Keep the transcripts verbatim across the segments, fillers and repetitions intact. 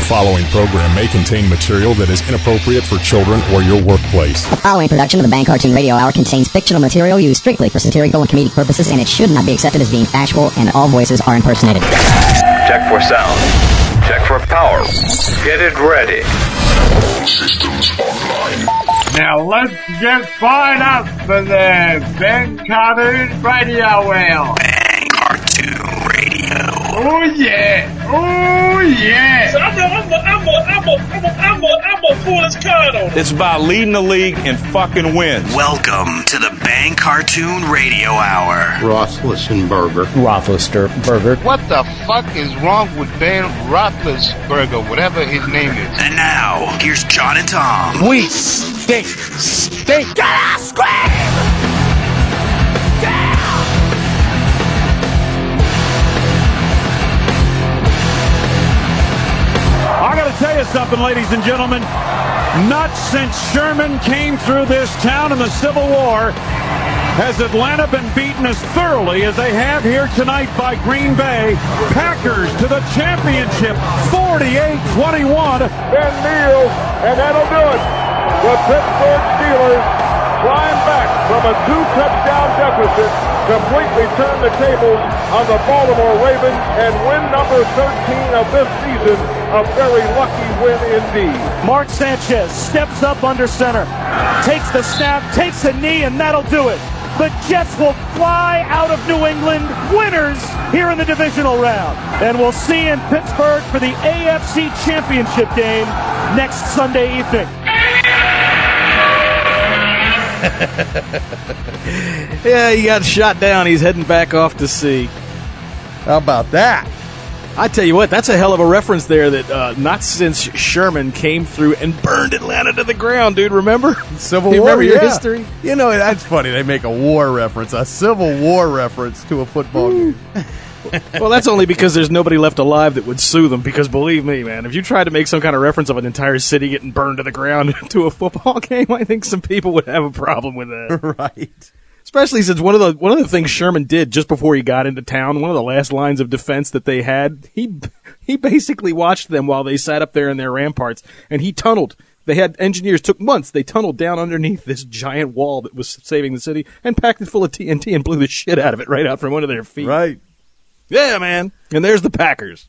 following program may contain material that is inappropriate for children or your workplace. The following production of the Bang Cartoon Radio Hour contains fictional material used strictly for satirical and comedic purposes, and it should not be accepted as being factual, and all voices are impersonated. Check for sound. Check for power. Get it ready. Systems online. Now let's get fired up for the Bang Cartoon Radio Hour. Bang Cartoon Radio. Oh yeah! Oh yeah! So I'm gonna, I'm gonna, I'm gonna, I'm gonna, I'm gonna, I'm gonna, I'm gonna pull this card on. It's about leading the league and fucking wins. Welcome to the Bang Cartoon Radio Hour. Roethlisberger. Roethlisberger. What the fuck is wrong with Ben Roethlisberger, whatever his name is? And now, here's John and Tom. We stink, stink. Gotta scream! I gotta tell you something, ladies and gentlemen. Not since Sherman came through this town in the Civil War has Atlanta been beaten as thoroughly as they have here tonight by Green Bay. Packers to the championship, forty-eight twenty-one. Ben Neal, and that'll do it. The Pittsburgh Steelers climb back from a two-touchdown deficit, completely turn the tables on the Baltimore Ravens, and win number thirteen of this season. A very lucky win indeed. Mark Sanchez steps up under center, takes the snap, takes a knee, and that'll do it. The Jets will fly out of New England winners here in the divisional round. And we'll see in Pittsburgh for the A F C Championship game next Sunday evening. Yeah, he got shot down. He's heading back off to sea. How about that? I tell you what, that's a hell of a reference there that uh, not since Sherman came through and burned Atlanta to the ground, dude. Remember? Civil you War, remember your yeah. history? You know, that's funny. They make a war reference, a Civil War reference to a football game. Well, that's only because there's nobody left alive that would sue them, because believe me, man, if you tried to make some kind of reference of an entire city getting burned to the ground to a football game, I think some people would have a problem with that. Right. Especially since one of the one of the things Sherman did just before he got into town, one of the last lines of defense that they had, he he basically watched them while they sat up there in their ramparts, and he tunneled. They had engineers, took months, they tunneled down underneath this giant wall that was saving the city and packed it full of T N T and blew the shit out of it right out from under their feet. Right. Yeah, man. And there's the Packers.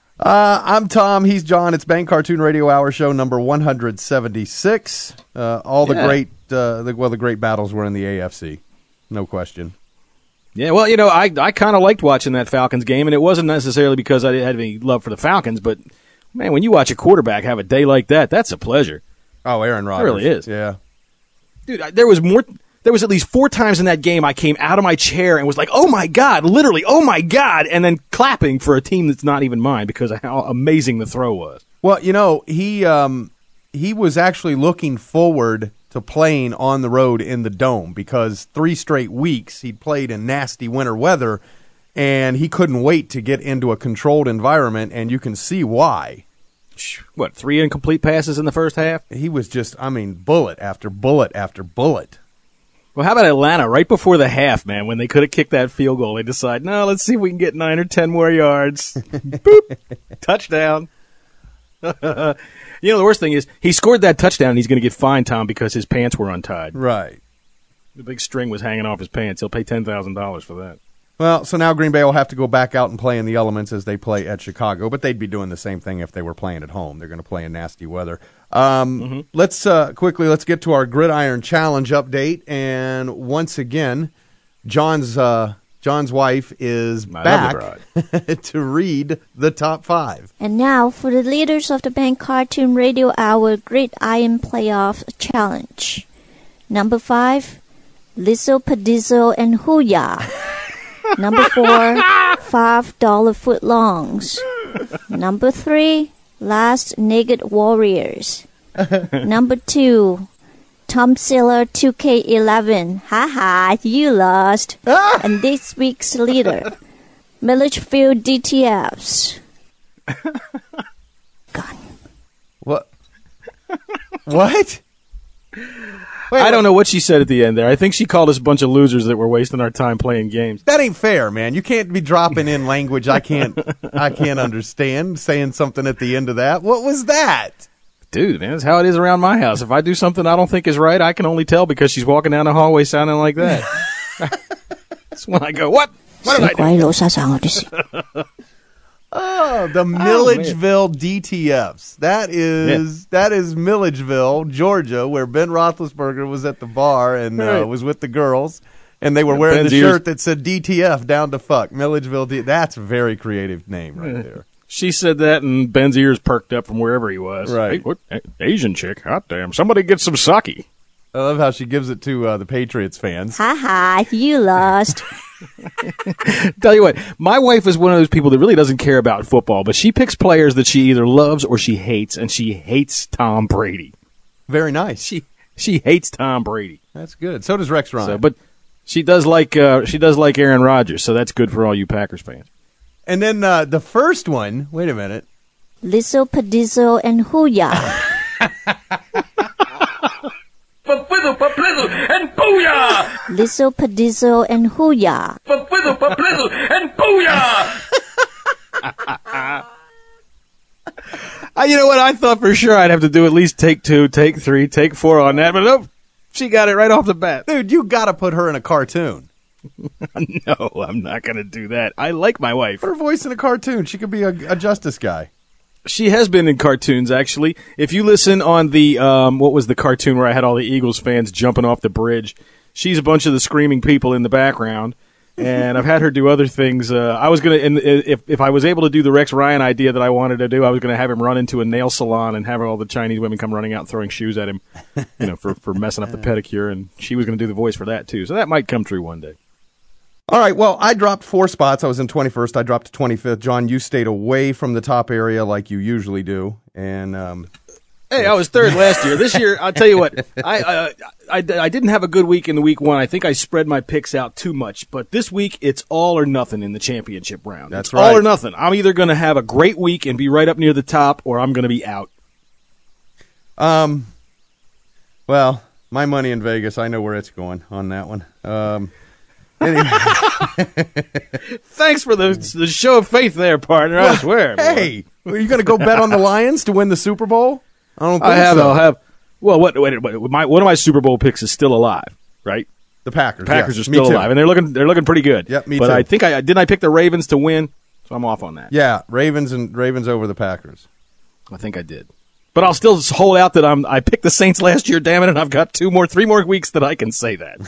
Uh, I'm Tom. He's John. It's Bang Cartoon Radio Hour show number one seventy-six. Uh, all the Yeah. great, uh, the, well, the great battles were in the A F C. No question. Yeah, well, you know, I I kind of liked watching that Falcons game, and it wasn't necessarily because I didn't have any love for the Falcons, but, man, when you watch a quarterback have a day like that, that's a pleasure. Oh, Aaron Rodgers. It really is. Yeah. Dude, I, there was more... There was at least four times in that game I came out of my chair and was like, oh, my God, literally, oh, my God, and then clapping for a team that's not even mine because of how amazing the throw was. Well, you know, he um, he was actually looking forward to playing on the road in the Dome because three straight weeks he'd played in nasty winter weather, and he couldn't wait to get into a controlled environment, and you can see why. What, three incomplete passes in the first half? He was just, I mean, bullet after bullet after bullet. Well, how about Atlanta? Right before the half, man, when they could have kicked that field goal, they decide, no, let's see if we can get nine or ten more yards. Boop. Touchdown. You know, the worst thing is he scored that touchdown and he's going to get fined, Tom, because his pants were untied. Right. The big string was hanging off his pants. He'll pay ten thousand dollars for that. Well, so now Green Bay will have to go back out and play in the elements as they play at Chicago, but they'd be doing the same thing if they were playing at home. They're going to play in nasty weather. Um, mm-hmm. Let's uh, quickly, let's get to our Gridiron Challenge update. And once again, John's uh, John's wife is My back to read the top five. And now for the leaders of the Bang Cartoon Radio Hour Gridiron Playoff Challenge. Number five, Lizzo, Padizzo, and Hooyah. Number four, five dollar footlongs. Number three, Last Naked Warriors. Number two, Tom Siller two K eleven. Haha, you lost. And this week's leader, Milledgefield D T Fs. What? What? Wait, I don't know what she said at the end there. I think she called us a bunch of losers that were wasting our time playing games. That ain't fair, man. You can't be dropping in language I can't I can't understand, saying something at the end of that. What was that? Dude, man, that's how it is around my house. If I do something I don't think is right, I can only tell because she's walking down the hallway sounding like that. That's when I go, what? What did I do? Oh, the Milledgeville D T Fs. That is yeah. that is Milledgeville, Georgia, where Ben Roethlisberger was at the bar and uh, right. was with the girls, and they were yeah, wearing Ben's the shirt ears. that said D T F, down to fuck. Milledgeville D. That's a very creative name right yeah. there. She said that, and Ben's ears perked up from wherever he was. Right. Hey, what, Asian chick? Hot damn. Somebody get some sake. I love how she gives it to uh, the Patriots fans. Ha ha, you lost. Tell you what, my wife is one of those people that really doesn't care about football, but she picks players that she either loves or she hates, and she hates Tom Brady. Very nice. She she hates Tom Brady. That's good. So does Rex Ryan. So, but she does like uh, she does like Aaron Rodgers, so that's good for all you Packers fans. And then uh, the first one, wait a minute. Lizzo, Padizzle, and Hooyah. Papizzle, paplizzle, and booyah! Lizzo, Padizzle, and Hooyah. Papizzle, paplizzle, and booyah! uh, you know what? I thought for sure I'd have to do at least take two, take three, take four on that, but nope. She got it right off the bat. Dude, you got to put her in a cartoon. No, I'm not going to do that. I like my wife. Put her voice in a cartoon. She could be a, a justice guy. She has been in cartoons, actually. If you listen on the, um, what was the cartoon where I had all the Eagles fans jumping off the bridge, she's a bunch of the screaming people in the background, and I've had her do other things. Uh, I was going to, if if I was able to do the Rex Ryan idea that I wanted to do, I was going to have him run into a nail salon and have all the Chinese women come running out and throwing shoes at him, you know, for, for messing up the pedicure, and she was going to do the voice for that, too. So that might come true one day. All right, well, I dropped four spots. I was in twenty-first. I dropped to twenty-fifth. John, you stayed away from the top area like you usually do. And um, hey, I was third last year. This year, I'll tell you what, I, uh, I, I didn't have a good week in the week one. I think I spread my picks out too much. But this week, it's all or nothing in the championship round. That's it's right. all or nothing. I'm either going to have a great week and be right up near the top, or I'm going to be out. Um, well, my money in Vegas, I know where it's going on that one. Um Anyway. Thanks for the, the show of faith there, partner. I swear. Hey, boy. Are you going to go bet on the Lions to win the Super Bowl? I don't think I have. so. I'll have. Well, what? Wait, wait, my one of my Super Bowl picks is still alive, right? The Packers. The Packers yes, are still alive, and they're looking they're looking pretty good. Yep, me but too. But I think I didn't I pick the Ravens to win, so I'm off on that. Yeah, Ravens and Ravens over the Packers. I think I did. But I'll still hold out that I'm. I picked the Saints last year, damn it, and I've got two more, three more weeks that I can say that.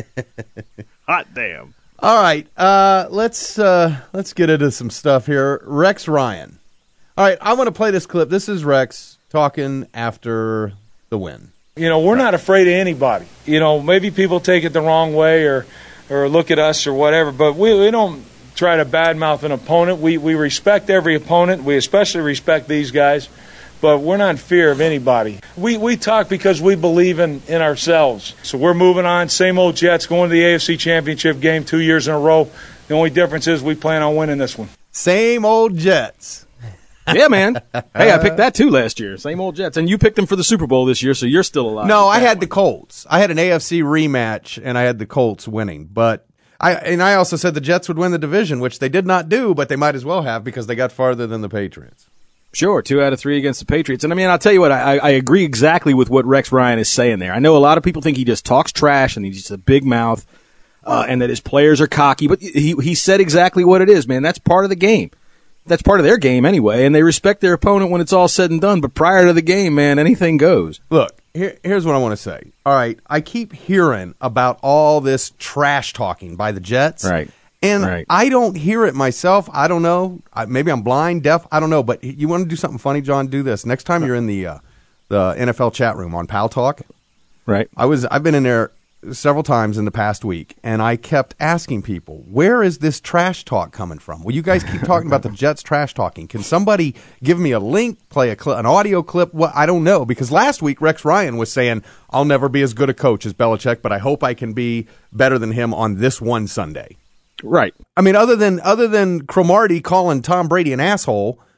Hot damn. All right, uh, let's uh, let's get into some stuff here. Rex Ryan. All right, I want to play this clip. This is Rex talking after the win. You know, we're not afraid of anybody. You know, maybe people take it the wrong way or or look at us or whatever, but we, we don't try to badmouth an opponent. We we respect every opponent. We especially respect these guys. But we're not in fear of anybody. We we talk because we believe in, in ourselves. So we're moving on. Same old Jets going to the A F C Championship game two years in a row. The only difference is we plan on winning this one. Same old Jets. Yeah, man. Hey, I picked that too last year. Same old Jets. And you picked them for the Super Bowl this year, so you're still alive. No, I had one. the Colts. I had an A F C rematch, and I had the Colts winning. But I and I also said the Jets would win the division, which they did not do, but they might as well have because they got farther than the Patriots. Sure, two out of three against the Patriots. And, I mean, I'll tell you what, I, I agree exactly with what Rex Ryan is saying there. I know a lot of people think he just talks trash and he's just a big mouth uh, and that his players are cocky, but he he said exactly what it is, man. That's part of the game. That's part of their game anyway, and they respect their opponent when it's all said and done. But prior to the game, man, anything goes. Look, here, here's what I want to say. All right, I keep hearing about all this trash talking by the Jets. Right. And right. I don't hear it myself. I don't know. I, maybe I'm blind, deaf. I don't know. But you want to do something funny, John? Do this. Next time you're in the uh, the N F L chat room on Pal Talk. Right. I was. I've been in there several times in the past week, and I kept asking people, where is this trash talk coming from? Well, you guys keep talking about the Jets trash talking. Can somebody give me a link, play a cl- an audio clip? Well, I don't know, because last week Rex Ryan was saying, I'll never be as good a coach as Belichick, but I hope I can be better than him on this one Sunday. Right. I mean, other than other than Cromartie calling Tom Brady an asshole,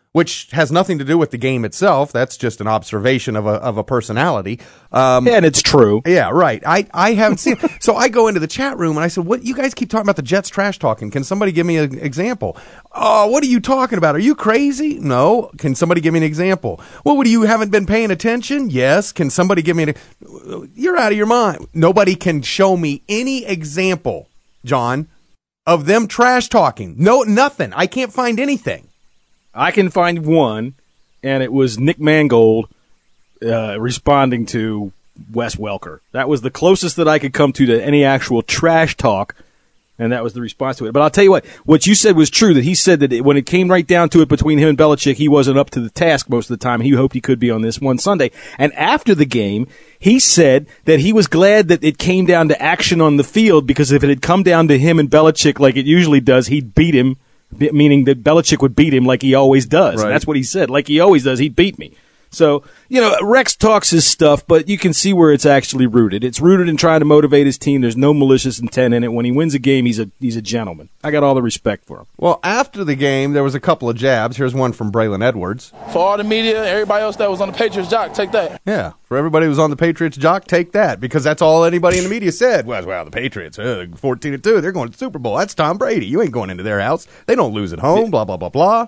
which has nothing to do with the game itself. That's just an observation of a of a personality. Um, and it's true. Yeah, right. I, I haven't seen it. So I go into the chat room and I said, "What? You guys keep talking about the Jets trash talking. Can somebody give me an example?" "Oh, what are you talking about? Are you crazy?" "No." "Can somebody give me an example?" "Well, what, you haven't been paying attention?" "Yes." "Can somebody give me an?" You're out of your mind. Nobody can show me any example, John, of them trash talking. No, nothing. I can't find anything. I can find one, and it was Nick Mangold uh, responding to Wes Welker. That was the closest that I could come to to any actual trash talk, and that was the response to it. But I'll tell you what, what you said was true, that he said that it, when it came right down to it between him and Belichick, he wasn't up to the task most of the time. He hoped he could be on this one Sunday. And after the game, he said that he was glad that it came down to action on the field, because if it had come down to him and Belichick like it usually does, he'd beat him. Meaning that Belichick would beat him like he always does. Right. And that's what he said. Like he always does, he'd beat me. So, you know, Rex talks his stuff, but you can see where it's actually rooted. It's rooted in trying to motivate his team. There's no malicious intent in it. When he wins a game, he's a he's a gentleman. I got all the respect for him. Well, after the game, there was a couple of jabs. Here's one from Braylon Edwards. For all the media, everybody else that was on the Patriots jock, take that. Yeah, for everybody who was on the Patriots jock, take that, because that's all anybody in the media said was, well, the Patriots, uh, fourteen to two, they're going to the Super Bowl. That's Tom Brady. You ain't going into their house. They don't lose at home, blah, blah, blah, blah.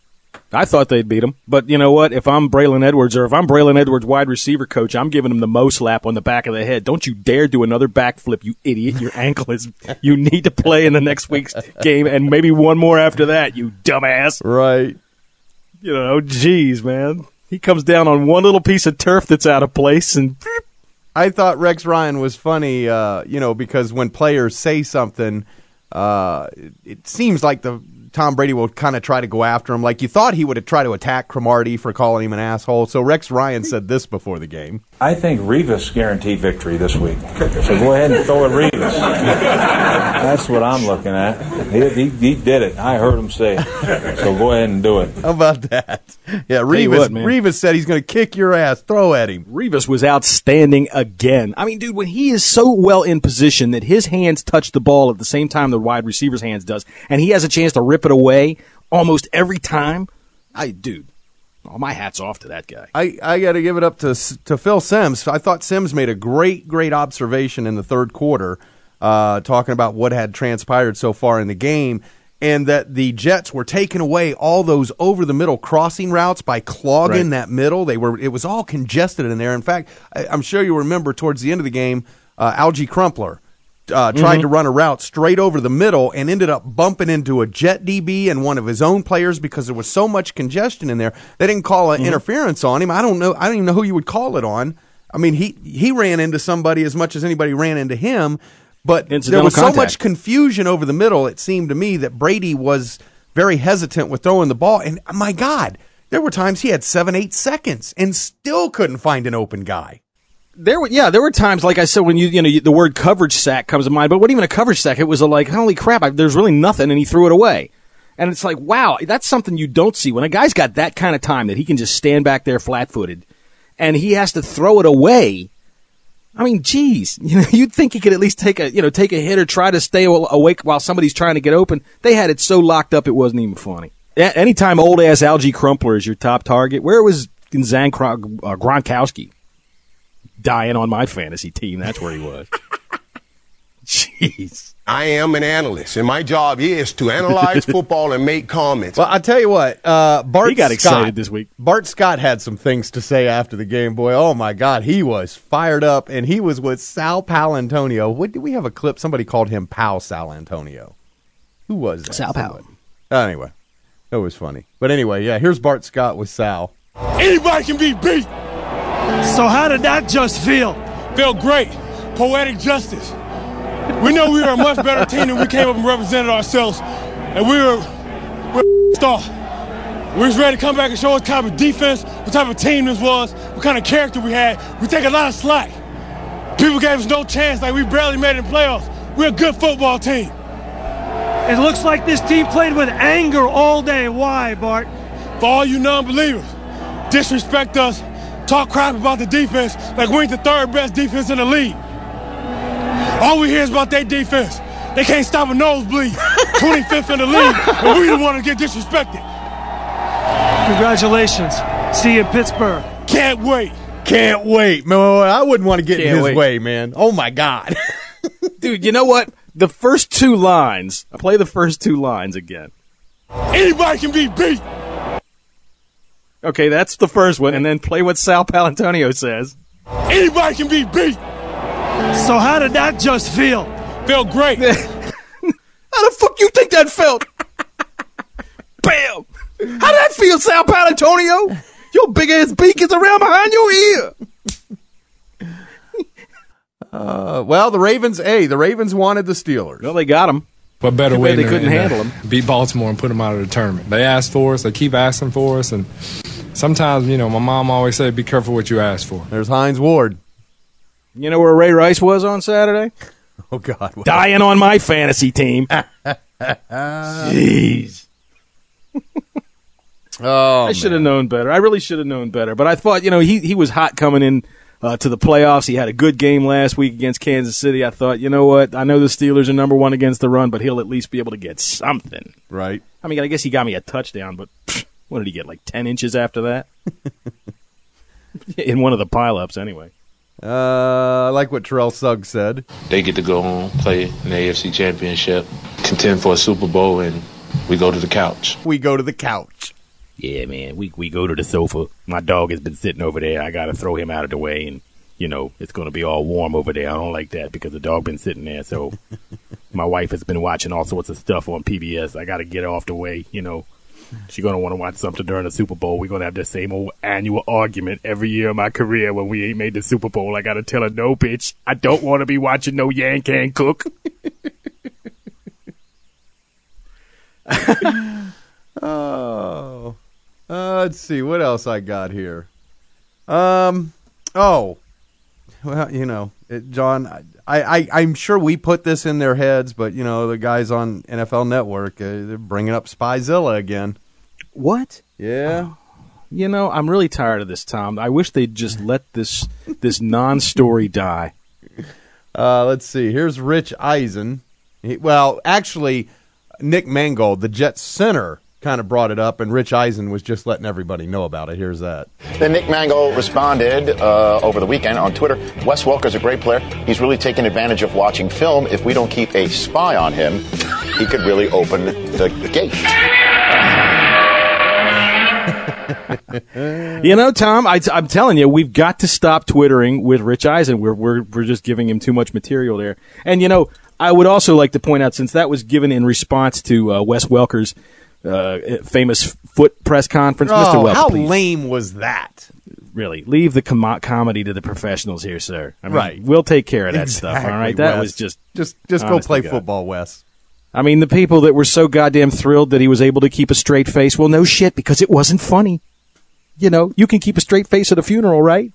I thought they'd beat him, but you know what? If I'm Braylon Edwards, or if I'm Braylon Edwards' wide receiver coach, I'm giving him the Mo slap on the back of the head. Don't you dare do another backflip, you idiot. Your ankle is, you need to play in the next week's game, and maybe one more after that, you dumbass. Right. You know, geez, man. He comes down on one little piece of turf that's out of place, and I thought Rex Ryan was funny, uh, you know, because when players say something, uh, it, it seems like the Tom Brady will kind of try to go after him. Like you thought he would have tried to attack Cromartie for calling him an asshole. So Rex Ryan said this before the game. I think Revis guaranteed victory this week. So go ahead and throw it Revis. That's what I'm looking at. He, he, he did it. I heard him say it. So go ahead and do it. How about that? Yeah, Revis, what, Revis said he's going to kick your ass. Throw at him. Revis was outstanding again. I mean, dude, when he is so well in position that his hands touch the ball at the same time the wide receiver's hands does, and he has a chance to rip it away almost every time, I, dude, oh, my hat's off to that guy. I, I got to give it up to to Phil Simms. I thought Simms made a great, great observation in the third quarter, uh, talking about what had transpired so far in the game, and that the Jets were taking away all those over-the-middle crossing routes by clogging Right. that middle. They were It was all congested in there. In fact, I, I'm sure you remember towards the end of the game, uh, Algie Crumpler Uh, tried Mm-hmm. to run a route straight over the middle and ended up bumping into a Jet D B and one of his own players because there was so much congestion in there. They didn't call an Mm-hmm. interference on him. I don't know. I don't even know who you would call it on. I mean, he he ran into somebody as much as anybody ran into him, but there Incidental was so contact. much confusion over the middle. It seemed to me that Brady was very hesitant with throwing the ball. And my God, there were times he had seven, eight seconds and still couldn't find an open guy. There were, yeah, there were times, like I said, when you, you know, the word coverage sack comes to mind, but what even a coverage sack? It was a like, holy crap, I, there's really nothing, and he threw it away. And it's like, wow, that's something you don't see. When a guy's got that kind of time that he can just stand back there flat-footed, and he has to throw it away, I mean, geez, you know, you'd think he could at least take a, you know, take a hit or try to stay awake while somebody's trying to get open. They had it so locked up it wasn't even funny. Anytime old-ass Algie Crumpler is your top target, where was Zan Gron- uh, Gronkowski? Dying on my fantasy team. That's where he was. Jeez. I am an analyst, and my job is to analyze football and make comments. Well, I tell you what, uh, Bart He got Scott, excited this week. Bart Scott had some things to say after the game. Boy, oh my God, he was fired up, and he was with Sal Paolantonio. What did we have a clip? Somebody called him Pal Sal Antonio. Who was that? Sal Pal. Uh, anyway, that was funny. But anyway, yeah, here's Bart Scott with Sal. Anybody can be beat. So how did that just feel? Felt great. Poetic justice. We know we were a much better team than we came up and represented ourselves. And we were, we were star. We was ready to come back and show us what type of defense, what type of team this was, what kind of character we had. We take a lot of slack. People gave us no chance, like we barely made it in playoffs. We're a good football team. It looks like this team played with anger all day. Why, Bart? For all you non-believers, disrespect us, talk crap about the defense like we ain't the third best defense in the league. All we hear is about their defense. They can't stop a nosebleed. twenty-fifth in the league, and we the one to get disrespected. Congratulations. See you in Pittsburgh. Can't wait. Can't wait. Man, I wouldn't want to get Can't in his wait. way, man. Oh, my God. Dude, you know what? The first two lines, I'll play the first two lines again. Anybody can be beat. Okay, that's the first one, and then play what Sal Palantonio says. Anybody can be beat. So how did that just feel? Felt great. How the fuck you think that felt? Bam! How did that feel, Sal Palantonio? Your big-ass beak is around behind your ear. Uh, well, the Ravens, hey, the Ravens wanted the Steelers. Well, they got them. What better Too way bad they than couldn't to handle them. beat Baltimore and put them out of the tournament? They asked for us. They keep asking for us. And sometimes, you know, my mom always said, be careful what you ask for. There's Hines Ward. You know where Ray Rice was on Saturday? Oh, God. What? Dying on my fantasy team. Jeez. Oh, I should have known better. I really should have known better. But I thought, you know, he, he was hot coming in uh, to the playoffs. He had a good game last week against Kansas City. I thought, you know what? I know the Steelers are number one against the run, but he'll at least be able to get something. Right. I mean, I guess he got me a touchdown, but pfft, what did he get, like ten inches after that? In one of the pileups, anyway. Uh, I like what Terrell Suggs said. They get to go home, play in the A F C Championship, contend for a Super Bowl, and we go to the couch. We go to the couch. Yeah, man, we we go to the sofa. My dog has been sitting over there. I got to throw him out of the way, and, you know, it's going to be all warm over there. I don't like that because the dog been sitting there. So my wife has been watching all sorts of stuff on P B S. I got to get her off the way, you know. She's going to want to watch something during the Super Bowl. We're going to have the same old annual argument every year of my career when we ain't made the Super Bowl. I got to tell her, no, bitch, I don't want to be watching no Yankan cook. Oh. Uh, let's see what else I got here. Um. Oh. Well, you know, it, John, I, I, I'm sure we put this in their heads, but, you know, the guys on N F L Network, uh, they're bringing up Spyzilla again. What? Yeah. Oh, you know, I'm really tired of this, Tom. I wish they'd just let this this non-story die. Uh, let's see. Here's Rich Eisen. He, well, actually, Nick Mangold, the Jets center, kind of brought it up, and Rich Eisen was just letting everybody know about it. Here's that. Then Nick Mangold responded uh, over the weekend on Twitter, Wes Welker's a great player. He's really taking advantage of watching film. If we don't keep a spy on him, he could really open the, the gate. You know, Tom, I, I'm telling you, we've got to stop twittering with Rich Eisen. We're, we're, we're just giving him too much material there. And, you know, I would also like to point out, since that was given in response to uh, Wes Welker's Uh, famous foot press conference. Oh, Mister Welker, how please. lame was that? Really, leave the com- comedy to the professionals here, sir. I mean, right, we'll take care of that exactly, stuff. All right, that Wes. was just just just go play football, Wes. I mean, the people that were so goddamn thrilled that he was able to keep a straight face. Well, no shit, because it wasn't funny. You know, you can keep a straight face at a funeral, right?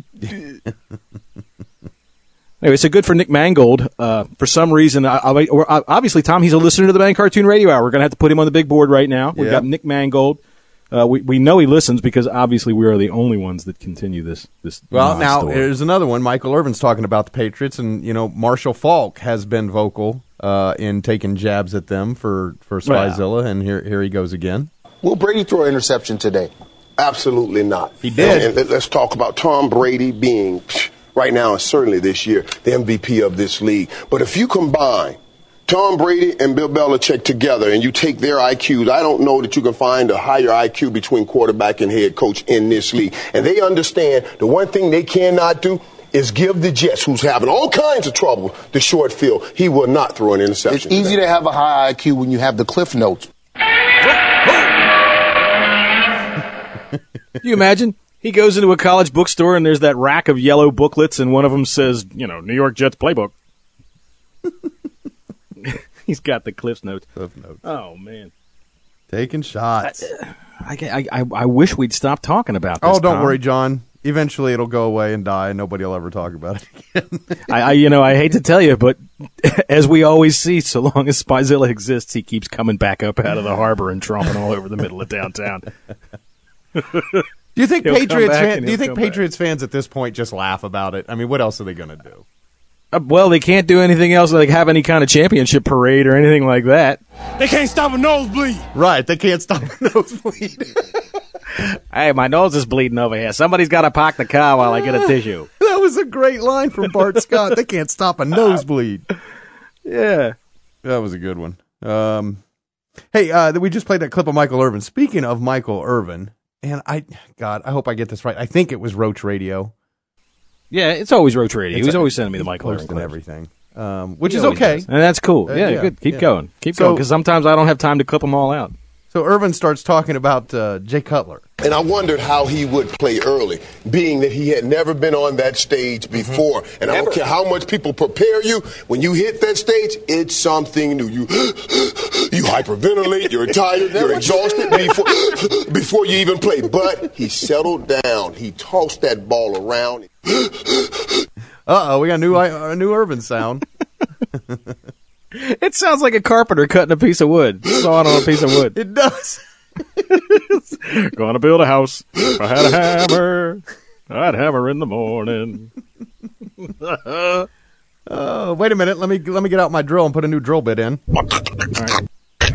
Anyway, so good for Nick Mangold. Uh, for some reason, I, I, or, obviously, Tom, he's a listener to the Bang Cartoon Radio Hour. We're going to have to put him on the big board right now. We've Yeah. got Nick Mangold. Uh, we we know he listens because obviously we are the only ones that continue this this. Well, now story. here's another one. Michael Irvin's talking about the Patriots, and you know Marshall Faulk has been vocal uh, in taking jabs at them for for Spyzilla, and here here he goes again. Will Brady throw an interception today? Absolutely not. He did. And, and let's talk about Tom Brady being, right now and certainly this year, the M V P of this league. But if you combine Tom Brady and Bill Belichick together and you take their I Qs, I don't know that you can find a higher I Q between quarterback and head coach in this league. And they understand the one thing they cannot do is give the Jets, who's having all kinds of trouble, the short field. He will not throw an interception. It's easy to have a high I Q when you have the cliff notes. Can you imagine? He goes into a college bookstore and there's that rack of yellow booklets, and one of them says, you know, New York Jets playbook. He's got the Cliff Notes. Cliff Notes. Oh, man. Taking shots. I, I, I, I wish we'd stop talking about this. Oh, don't Tom. worry, John. Eventually it'll go away and die, and nobody will ever talk about it again. I, I, you know, I hate to tell you, but as we always see, so long as Spyzilla exists, he keeps coming back up out of the harbor and tromping all over the middle of downtown. Do you think He'll come Patriots? back Fan, and do you he'll think come Patriots fans at this point just laugh about it? I mean, what else are they going to do? Uh, well, they can't do anything else, like have any kind of championship parade or anything like that. They can't stop a nosebleed. Right, they can't stop a nosebleed. Hey, my nose is bleeding over here. Somebody's got to park the car while I get a tissue. That was a great line from Bart Scott. They can't stop a nosebleed. Yeah. That was a good one. Um, hey, uh, we just played that clip of Michael Irvin. Speaking of Michael Irvin, and I, God, I hope I get this right. I think it was Roach Radio. Yeah, it's always Roach Radio. It's He's a, always sending me the Michael Irvin and clips. everything, um, which He is always okay. does. And that's cool. Uh, yeah, yeah, good. Keep yeah. going. Keep So- going, because sometimes I don't have time to clip them all out. So Irvin starts talking about uh, Jay Cutler. And I wondered how he would play early, being that he had never been on that stage before. Mm-hmm. And I don't care how much people prepare you, when you hit that stage, it's something new. You you hyperventilate, you're tired, you're exhausted before, before you even play. But he settled down. He tossed that ball around. Uh-oh, we got a new, a new Irvin sound. It sounds like a carpenter cutting a piece of wood, sawing on a piece of wood. It does. Gonna build a house. If I had a hammer, I'd hammer in the morning. Oh, wait a minute. Let me let me get out my drill and put a new drill bit in. All right.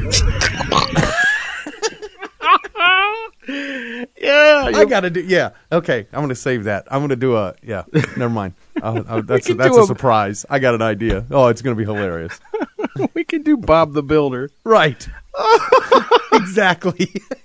Yeah, I gotta do. Yeah, okay. I'm gonna save that. I'm gonna do a. Yeah, never mind. I'll, I'll, that's a, that's a, a surprise. I got an idea. Oh, it's gonna be hilarious. We can do Bob the Builder. Right. Exactly.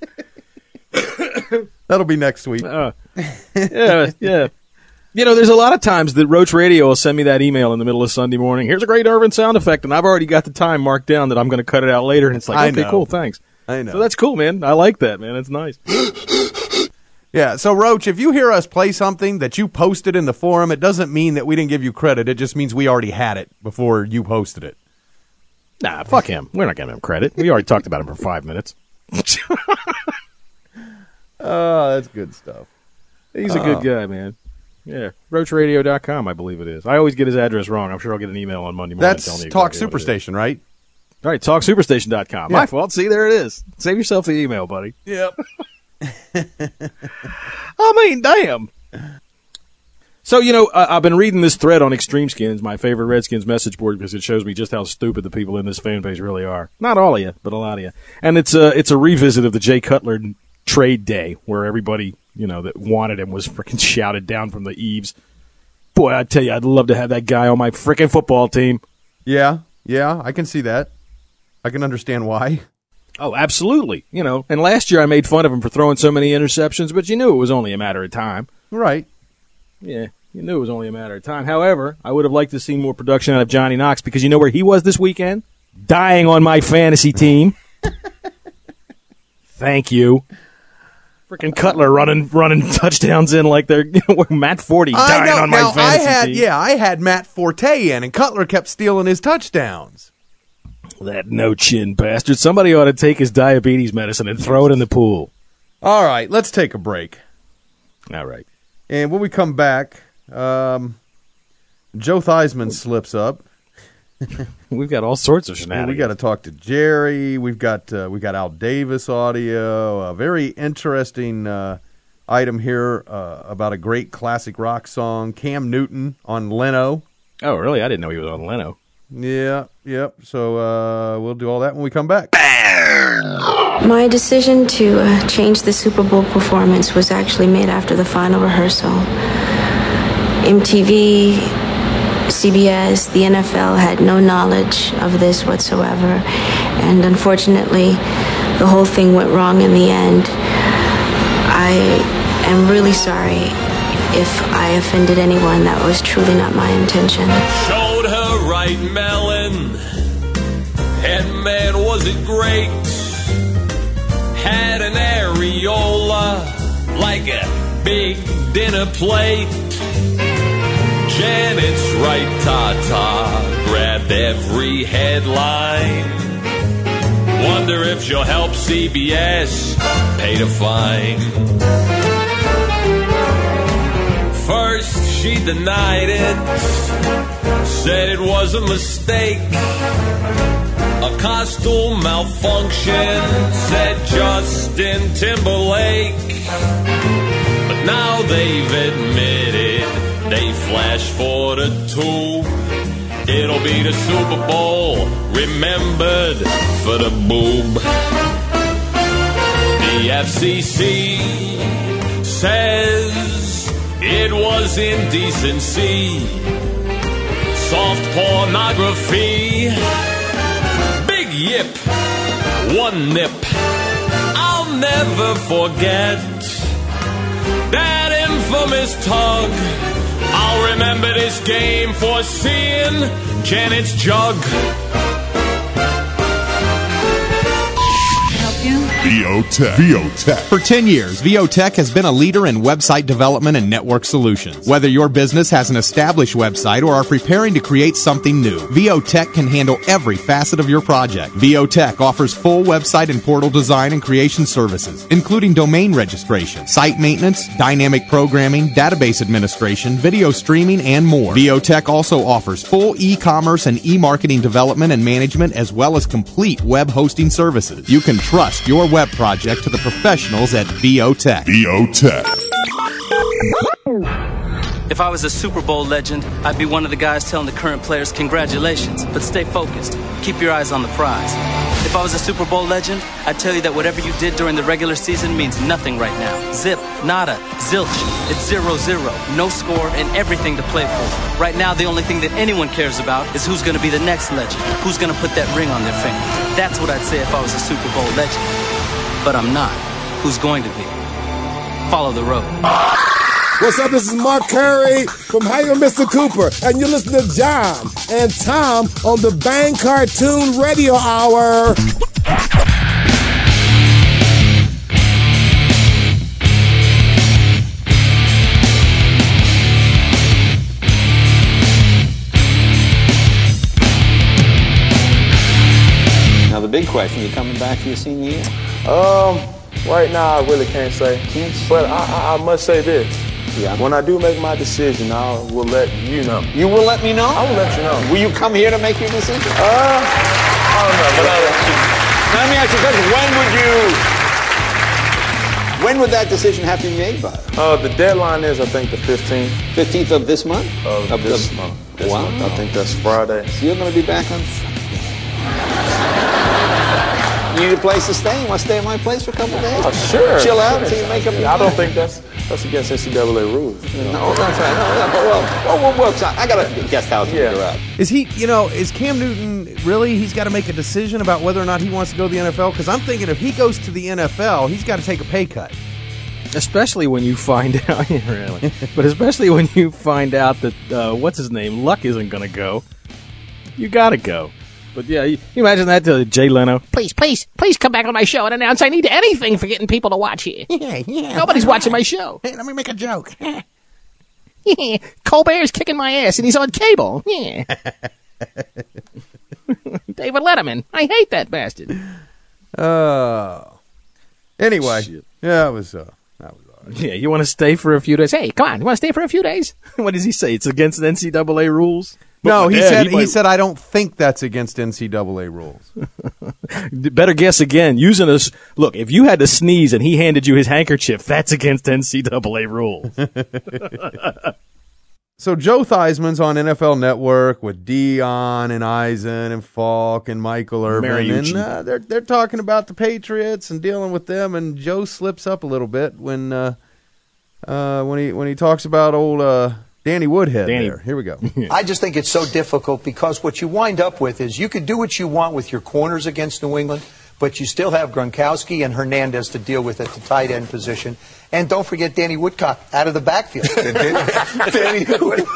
That'll be next week. Uh, yeah, yeah. You know, there's a lot of times that Roach Radio will send me that email in the middle of Sunday morning. Here's a great Irvin sound effect, and I've already got the time marked down that I'm going to cut it out later. And it's like, I okay, know. cool, thanks. I know. So that's cool, man. I like that, man. It's nice. Yeah, so Roach, if you hear us play something that you posted in the forum, it doesn't mean that we didn't give you credit. It just means we already had it before you posted it. Nah, fuck him. We're not giving him credit. We already talked about him for five minutes. Oh, that's good stuff. He's a good guy, man. Yeah, roach radio dot com, I believe it is. I always get his address wrong. I'm sure I'll get an email on Monday morning That's telling me Talk exactly Superstation, right? All right, talk superstation dot com. Yeah. My fault. See, there it is. Save yourself the email, buddy. Yep. I mean, damn. So, you know, I, I've been reading this thread on Extreme Skins, my favorite Redskins message board, because it shows me just how stupid the people in this fan base really are. Not all of you, but a lot of you. And it's a, it's a revisit of the Jay Cutler trade day, where everybody, you know, that wanted him was freaking shouted down from the eaves. Boy, I tell you, I'd love to have that guy on my freaking football team. Yeah, yeah, I can see that. I can understand why. Oh, absolutely. You know, and last year I made fun of him for throwing so many interceptions, but you knew it was only a matter of time. Right. Yeah, you knew it was only a matter of time. However, I would have liked to see more production out of Johnny Knox, because you know where he was this weekend? Dying on my fantasy team. Thank you. Freaking Cutler running running touchdowns in like they're, you know, Matt Forte dying I know. on my now, fantasy I had, team. Yeah, I had Matt Forte in, and Cutler kept stealing his touchdowns. That no-chin bastard. Somebody ought to take his diabetes medicine and throw it in the pool. All right, let's take a break. All right. And when we come back, um, Joe Theismann slips up. We've got all sorts of shenanigans. We got to talk to Jerry. We've got uh, we got Al Davis audio. A very interesting uh, item here uh, about a great classic rock song. Cam Newton on Leno. Oh, really? I didn't know he was on Leno. Yeah, yep. So uh, we'll do all that when we come back. My decision to uh, change the Super Bowl performance was actually made after the final rehearsal. M T V, C B S, the N F L had no knowledge of this whatsoever. And unfortunately, the whole thing went wrong in the end. I am really sorry if I offended anyone. That was truly not my intention. Showed her right melon, and man was it great. Had an areola like a big dinner plate. Janet's right tata grabbed every headline. Wonder if she'll help C B S pay the fine. First she denied it, said it was a mistake, a costume malfunction, said Justin Timberlake. But now they've admitted they flashed for the two. It'll be the Super Bowl, remembered for the boob. The The F C C says it was indecency, soft pornography, big yip, one nip. I'll never forget that infamous tug. I'll remember this game for seeing Janet's jug. VOTech. VOTech. For ten years, VOTech has been a leader in website development and network solutions. Whether your business has an established website or are preparing to create something new, VOTech can handle every facet of your project. VOTech offers full website and portal design and creation services, including domain registration, site maintenance, dynamic programming, database administration, video streaming, and more. VOTech also offers full e-commerce and e-marketing development and management, as well as complete web hosting services. You can trust your web project to the professionals at VOTech. VOTech. If I was a Super Bowl legend, I'd be one of the guys telling the current players congratulations, but stay focused. Keep your eyes on the prize. If I was a Super Bowl legend, I'd tell you that whatever you did during the regular season means nothing right now. Zip, nada, zilch. It's zero zero, no score, and everything to play for. Right now, the only thing that anyone cares about is who's going to be the next legend, who's going to put that ring on their finger. That's what I'd say if I was a Super Bowl legend. But I'm not. Who's going to be? Follow the road. What's up? This is Mark Curry from Hey Mister Cooper, and you're listening to John and Tom on the Bang Cartoon Radio Hour. Now the big question: you coming back for your senior year? Um, right now I really can't say, can't say. But I, I, I must say this. Yeah. When I do make my decision, I will let you know. You will let me know? I will let you know. Will you come here to make your decision? Uh, I don't know, but I'll let you know. Now, let me ask you a question. When would you, when would that decision have to be made by? Uh, the deadline is, I think, the fifteenth. fifteenth of this month? Of, of this the, month. This wow. month. I think that's Friday. So you're going to be back on Friday. You need a place to stay? You want to stay at my place for a couple of days? Oh, sure. Chill out sure. until you make up your yeah, I don't mind. think that's that's against N C double A rules. You know? No, that's right. No, no, but well, well, we'll work out. I got a guest house to yeah. figure out. Is he, you know, is Cam Newton really, he's got to make a decision about whether or not he wants to go to the N F L? Because I'm thinking if he goes to the N F L, he's got to take a pay cut. Especially when you find out, really, but especially when you find out that, uh, what's his name, Luck isn't going to go. You got to go. But yeah, you, you imagine that to Jay Leno. Please, please, please come back on my show and announce I need anything for getting people to watch here. Yeah, yeah. Nobody's watching my show. Hey, let me make a joke. Colbert's kicking my ass and he's on cable. Yeah. David Letterman. I hate that bastard. Oh. Uh, anyway, Shit. yeah, it was. Uh, that was all right. Yeah, you want to stay for a few days? Hey, come on, you want to stay for a few days? What does he say? It's against N C double A rules. No, he said he, he said I don't think that's against N C double A rules. Better guess again. Using this, look, if you had to sneeze and he handed you his handkerchief, that's against N C double A rules. So Joe Theismann's on N F L Network with Dion and Eisen and Falk and Michael Irvin, and uh, they're they're talking about the Patriots and dealing with them. And Joe slips up a little bit when uh, uh, when he when he talks about old. Uh, Danny Woodhead Danny. there. Here we go. I just think it's so difficult because what you wind up with is you could do what you want with your corners against New England, but you still have Gronkowski and Hernandez to deal with at the tight end position. And don't forget Danny Woodcock out of the backfield. Danny Woodcock.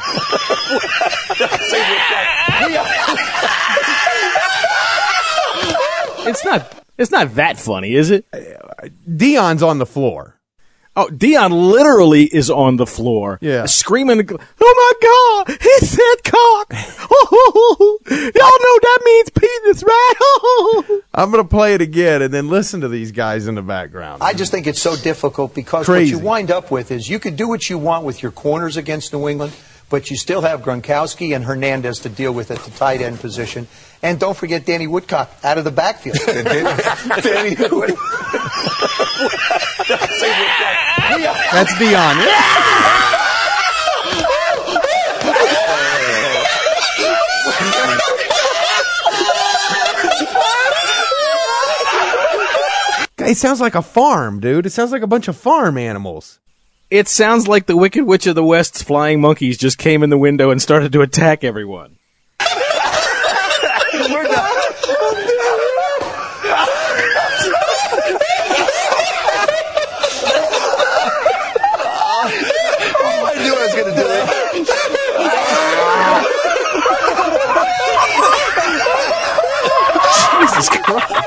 It's not, it's not that funny, is it? Dion's on the floor. Oh, Dion literally is on the floor, yeah, screaming, "Oh my God, he said cock! Oh, y'all know that means penis, right?" Oh. I'm going to play it again and then listen to these guys in the background. I just think it's so difficult because Crazy. what you wind up with is you could do what you want with your corners against New England, but you still have Gronkowski and Hernandez to deal with at the tight end position. And don't forget Danny Woodcock out of the backfield. Danny Woodcock. That's Dion. It sounds like a farm, dude. It sounds like a bunch of farm animals. It sounds like the Wicked Witch of the West's flying monkeys just came in the window and started to attack everyone. We're not. I knew I was going to do it. Jesus Christ.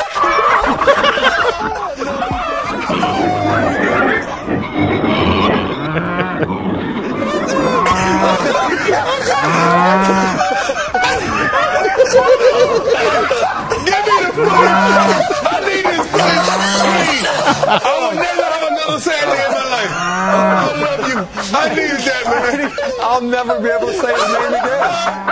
Give me the footage. I need this footage. Please. I will never have another sad day in my life. I love you. I needed that, man. I'll never be able to say his name again.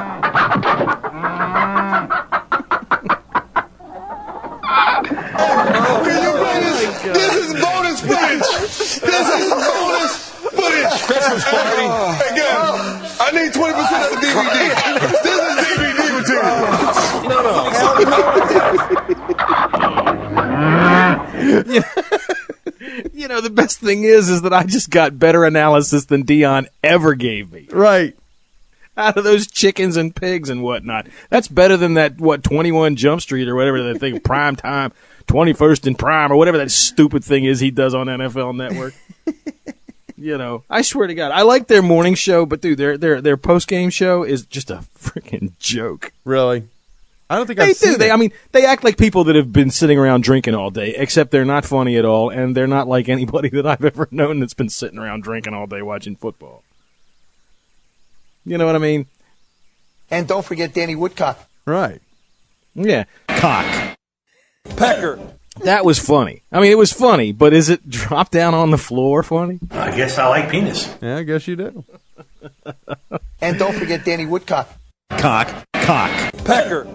Can you play this? This is bonus footage. This is bonus footage. Christmas party. Again, I need twenty percent of the D V D. This is D V D material. No, no. you, you know, the best thing is, is that I just got better analysis than Dion ever gave me. Right. Out of those chickens and pigs and whatnot. That's better than that, what, twenty-one Jump Street or whatever that thing, prime time, twenty-first in prime or whatever that stupid thing is he does on N F L Network. You know, I swear to God, I like their morning show, but dude, their their their post game show is just a freaking joke. Really? I don't think they I've do. seen They, it. I mean, they act like people that have been sitting around drinking all day, except they're not funny at all, and they're not like anybody that I've ever known that's been sitting around drinking all day watching football. You know what I mean? And don't forget Danny Woodcock. Right. Yeah. Cock. Pecker. That was funny. I mean, it was funny, but is it drop down on the floor funny? I guess I like penis. Yeah, I guess you do. And don't forget Danny Woodcock. Cock. Cock. Pecker.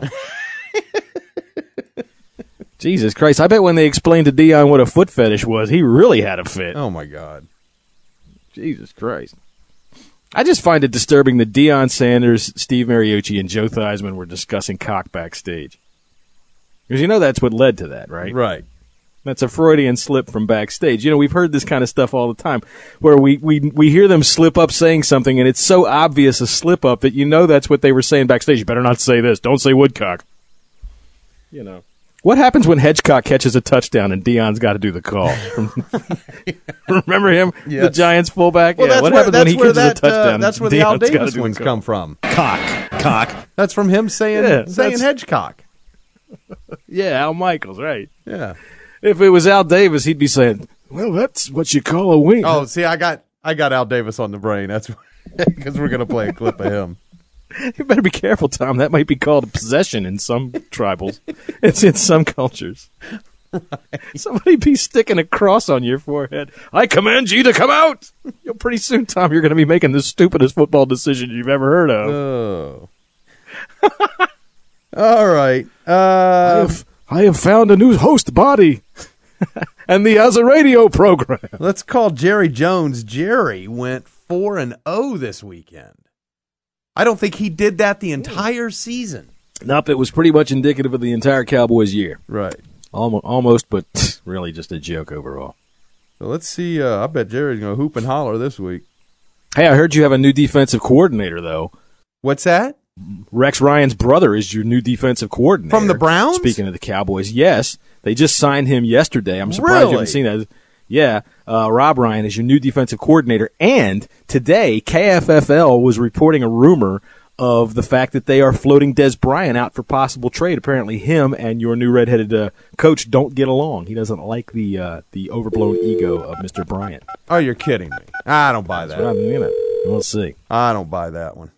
Jesus Christ. I bet when they explained to Dion what a foot fetish was, he really had a fit. Oh, my God. Jesus Christ. I just find it disturbing that Deion Sanders, Steve Mariucci, and Joe Theismann were discussing cock backstage. Because you know that's what led to that, right? Right. That's a Freudian slip from backstage. You know, we've heard this kind of stuff all the time, where we, we, we hear them slip up saying something, and it's so obvious a slip up that you know that's what they were saying backstage. You better not say this. Don't say Woodcock. You know. What happens when Hedgecock catches a touchdown and Deion's got to do the call? Remember him, yes. The Giants fullback? Well, yeah. that's What where, happens that's when he where catches that, a touchdown? Uh, that's where the Al Deion's Davis gotta ones do the call. come from. Cock, cock. That's from him saying Yeah, saying that's- Hedgecock. Yeah, Al Michaels, right? Yeah. If it was Al Davis, he'd be saying, "Well, that's what you call a wing." Oh, see, I got I got Al Davis on the brain. That's because we're gonna play a clip of him. You better be careful, Tom. That might be called a possession in some tribals. It's in some cultures. Right. Somebody be sticking a cross on your forehead. I command you to come out. You'll pretty soon, Tom, you're going to be making the stupidest football decision you've ever heard of. Oh. All right. Uh, I, have, I have found a new host body. And he has a radio program. Let's call Jerry Jones. Jerry went four and oh this weekend. I don't think he did that the entire season. Nope, it was pretty much indicative of the entire Cowboys year. Right. Almost, almost, but really just a joke overall. So let's see. Uh, I bet Jerry's going to hoop and holler this week. Hey, I heard you have a new defensive coordinator, though. What's that? Rex Ryan's brother is your new defensive coordinator. From the Browns? Speaking of the Cowboys, yes. They just signed him yesterday. I'm surprised Really? you haven't seen that. Yeah, uh, Rob Ryan is your new defensive coordinator. And today, K F F L was reporting a rumor of the fact that they are floating Des Bryant out for possible trade. Apparently him and your new redheaded uh, coach don't get along. He doesn't like the uh, the overblown ego of Mister Bryant. Oh, you're kidding me. I don't buy that. That's what I mean, you know. We'll see. I don't buy that one.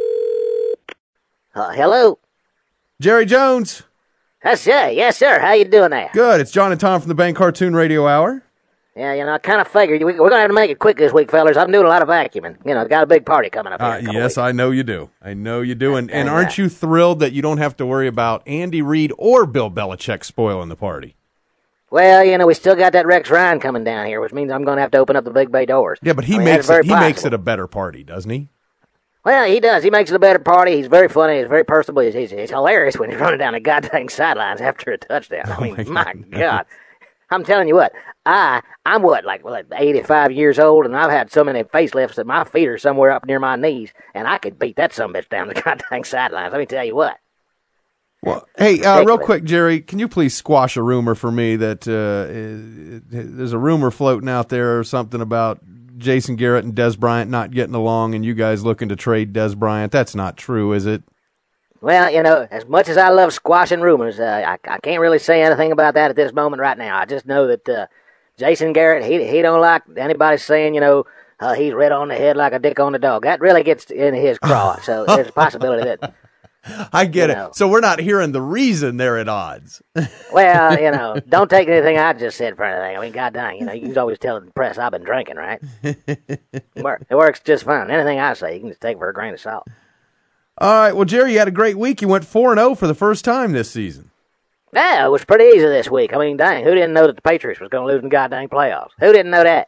Uh, hello? Jerry Jones. Yes, sir. Yes, sir. How you doing there? Good. It's John and Tom from the Bang Cartoon Radio Hour. Yeah, you know, I kind of figured we, we're going to have to make it quick this week, fellas. I'm doing a lot of vacuuming. You know, got a big party coming up here. Uh, in a couple yes, weeks. I know you do. I know you do. And, and And, aren't uh, you thrilled that you don't have to worry about Andy Reid or Bill Belichick spoiling the party? Well, you know, we still got that Rex Ryan coming down here, which means I'm going to have to open up the big bay doors. Yeah, but he I mean, makes that's very it, he makes possible. it a better party, doesn't he? Well, he does. He makes it a better party. He's very funny. He's very personable. He's, he's, he's hilarious when he's running down the goddamn sidelines after a touchdown. I mean, my my God. God. I'm telling you what, I, I'm what, like, like eighty-five years old, and I've had so many facelifts that my feet are somewhere up near my knees, and I could beat that sumbitch down the goddamn sidelines. Let me tell you what. Well, hey, uh, real quick, Jerry, can you please squash a rumor for me that uh, is, there's a rumor floating out there or something about Jason Garrett and Des Bryant not getting along and you guys looking to trade Des Bryant? That's not true, is it? Well, you know, as much as I love squashing rumors, uh, I, I can't really say anything about that at this moment right now. I just know that uh, Jason Garrett, he he don't like anybody saying, you know, uh, he's red on the head like a dick on the dog. That really gets in his craw, so there's a possibility that... I get you it. know. So we're not hearing the reason they're at odds. Well, you know, don't take anything I just said for anything. I mean, god dang, you know, you can always tell the press I've been drinking, right? It works just fine. Anything I say, you can just take for a grain of salt. All right. Well, Jerry, you had a great week. You went four and oh for the first time this season. Yeah, it was pretty easy this week. I mean, dang, who didn't know that the Patriots was going to lose in the goddamn playoffs? Who didn't know that?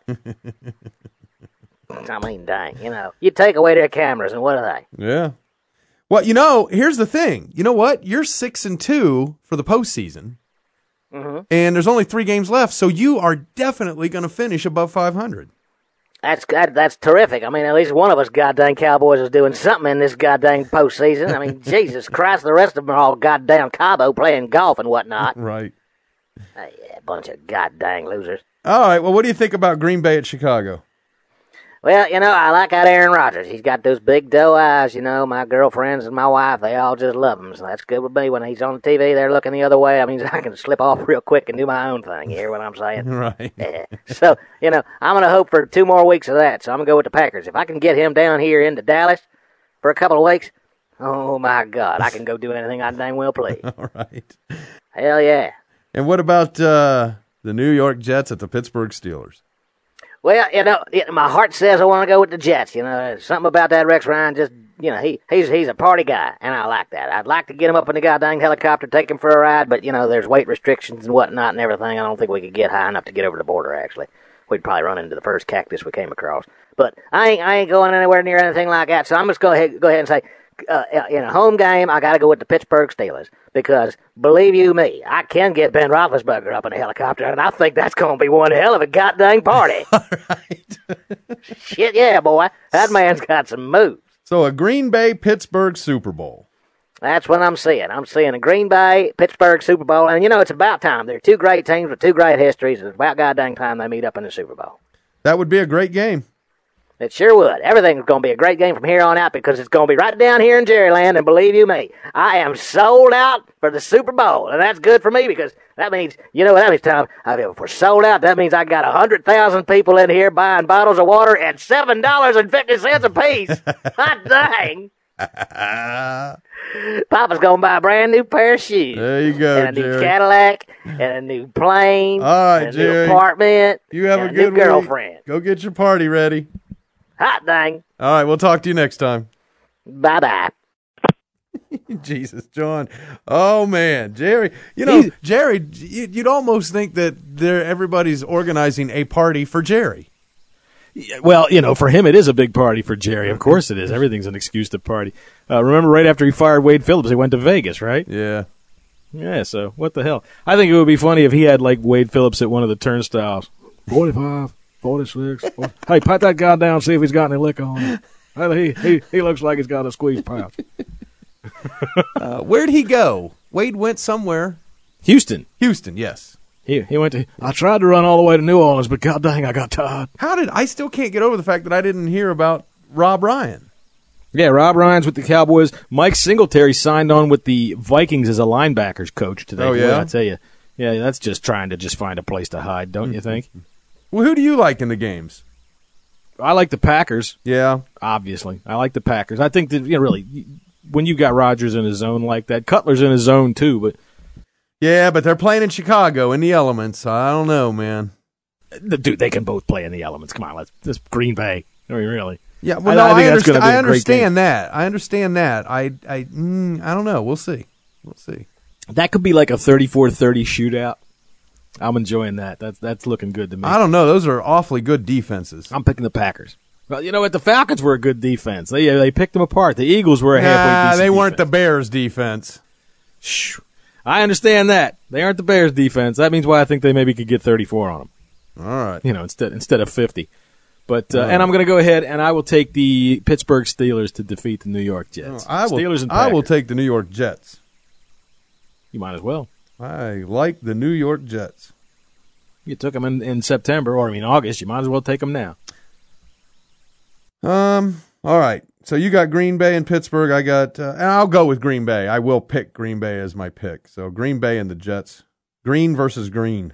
I mean, dang, you know, you take away their cameras, and what are they? Yeah. Well, you know, here's the thing. You know what? You're six and two for the postseason, mm-hmm. and there's only three games left, so you are definitely going to finish above five hundred. That's that, that's terrific. I mean, at least one of us goddamn Cowboys is doing something in this goddamn postseason. I mean, Jesus Christ, the rest of them are all goddamn Cabo playing golf and whatnot. Right. Uh, yeah, bunch of goddamn losers. All right, well, what do you think about Green Bay at Chicago? Well, you know, I like that Aaron Rodgers. He's got those big doe eyes, you know. My girlfriends and my wife, they all just love him. So that's good with me. When he's on the T V, they're looking the other way. I mean, I can slip off real quick and do my own thing. You hear what I'm saying? Right. Yeah. So, you know, I'm going to hope for two more weeks of that. So I'm going to go with the Packers. If I can get him down here into Dallas for a couple of weeks, oh, my God, I can go do anything I dang well please. All right. Hell yeah. And what about uh, the New York Jets at the Pittsburgh Steelers? Well, you know, my heart says I want to go with the Jets. You know, something about that Rex Ryan just, you know, he he's he's a party guy, and I like that. I'd like to get him up in the goddamn helicopter, take him for a ride, but, you know, there's weight restrictions and whatnot and everything. I don't think we could get high enough to get over the border, actually. We'd probably run into the first cactus we came across. But I ain't I ain't going anywhere near anything like that, so I'm just going to go ahead and say, uh, in a home game, I got to go with the Pittsburgh Steelers. Because, believe you me, I can get Ben Roethlisberger up in a helicopter, and I think that's going to be one hell of a goddamn party. All right. Shit, yeah, boy. That man's got some moves. So a Green Bay-Pittsburgh Super Bowl. That's what I'm seeing. I'm seeing a Green Bay-Pittsburgh Super Bowl, and, you know, it's about time. They're two great teams with two great histories. It's about goddamn time they meet up in the Super Bowl. That would be a great game. It sure would. Everything's going to be a great game from here on out because it's going to be right down here in Jerryland, and believe you me, I am sold out for the Super Bowl, and that's good for me because that means, you know what that means, Tom? I mean, if we're sold out, that means I got one hundred thousand people in here buying bottles of water at seven dollars and fifty cents a piece. Hot dang. Papa's going to buy a brand new pair of shoes. There you go, And a Jerry. new Cadillac, and a new plane, All right, and a Jerry. new apartment, You have and a a good new girlfriend. week. Go get your party ready. Hot dang. All right, we'll talk to you next time. Bye-bye. Jesus, John. Oh, man. Jerry, you know, Jerry, you'd almost think that they're, everybody's organizing a party for Jerry. Well, you know, for him, it is a big party. For Jerry, of course it is. Everything's an excuse to party. Uh, remember, right after he fired Wade Phillips, he went to Vegas, right? Yeah. Yeah, so what the hell? I think it would be funny if he had, like, Wade Phillips at one of the turnstiles. forty-five, forty-six, forty Hey, pat that guy down, see if he's got any liquor on him. Well, he, he, he looks like he's got a squeeze pouch. uh, where'd he go? Wade went somewhere. Houston. Houston, yes. He he went to. I tried to run all the way to New Orleans, but god dang, I got tired. How did I still can't get over the fact that I didn't hear about Rob Ryan? Yeah, Rob Ryan's with the Cowboys. Mike Singletary signed on with the Vikings as a linebackers coach today. Oh, yeah? Boy, I tell you, yeah, that's just trying to just find a place to hide, don't you think? Well, who do you like in the games? I like the Packers. Yeah, obviously, I like the Packers. I think that, you know, really, when you got Rodgers in his zone like that, Cutler's in his zone too, but. Yeah, but they're playing in Chicago in the elements. I don't know, man. Dude, they can both play in the elements. Come on, let's this Green Bay. I mean, really. Yeah, well, I, no, I think I, that's understand, going to be I a great game. understand that. I understand that. I, I, mm, I don't know. We'll see. We'll see. That could be like a thirty-four thirty shootout. I'm enjoying that. That's that's looking good to me. I don't know. Those are awfully good defenses. I'm picking the Packers. Well, you know what? The Falcons were a good defense. They they picked them apart. The Eagles were a halfway nah, decent they defense. weren't the Bears' defense. Shh. I understand that. They aren't the Bears defense. That means why I think they maybe could get thirty-four on them. All right. You know, instead instead of fifty. But uh, All right. and I'm going to go ahead and I will take the Pittsburgh Steelers to defeat the New York Jets. Oh, I will, Steelers and I will Packers. take the New York Jets. You might as well. I like the New York Jets. You took them in, in September, or I mean August. You might as well take them now. Um. All right. So you got Green Bay and Pittsburgh. I got, uh, and I'll go with Green Bay. I will pick Green Bay as my pick. So Green Bay and the Jets. Green versus green.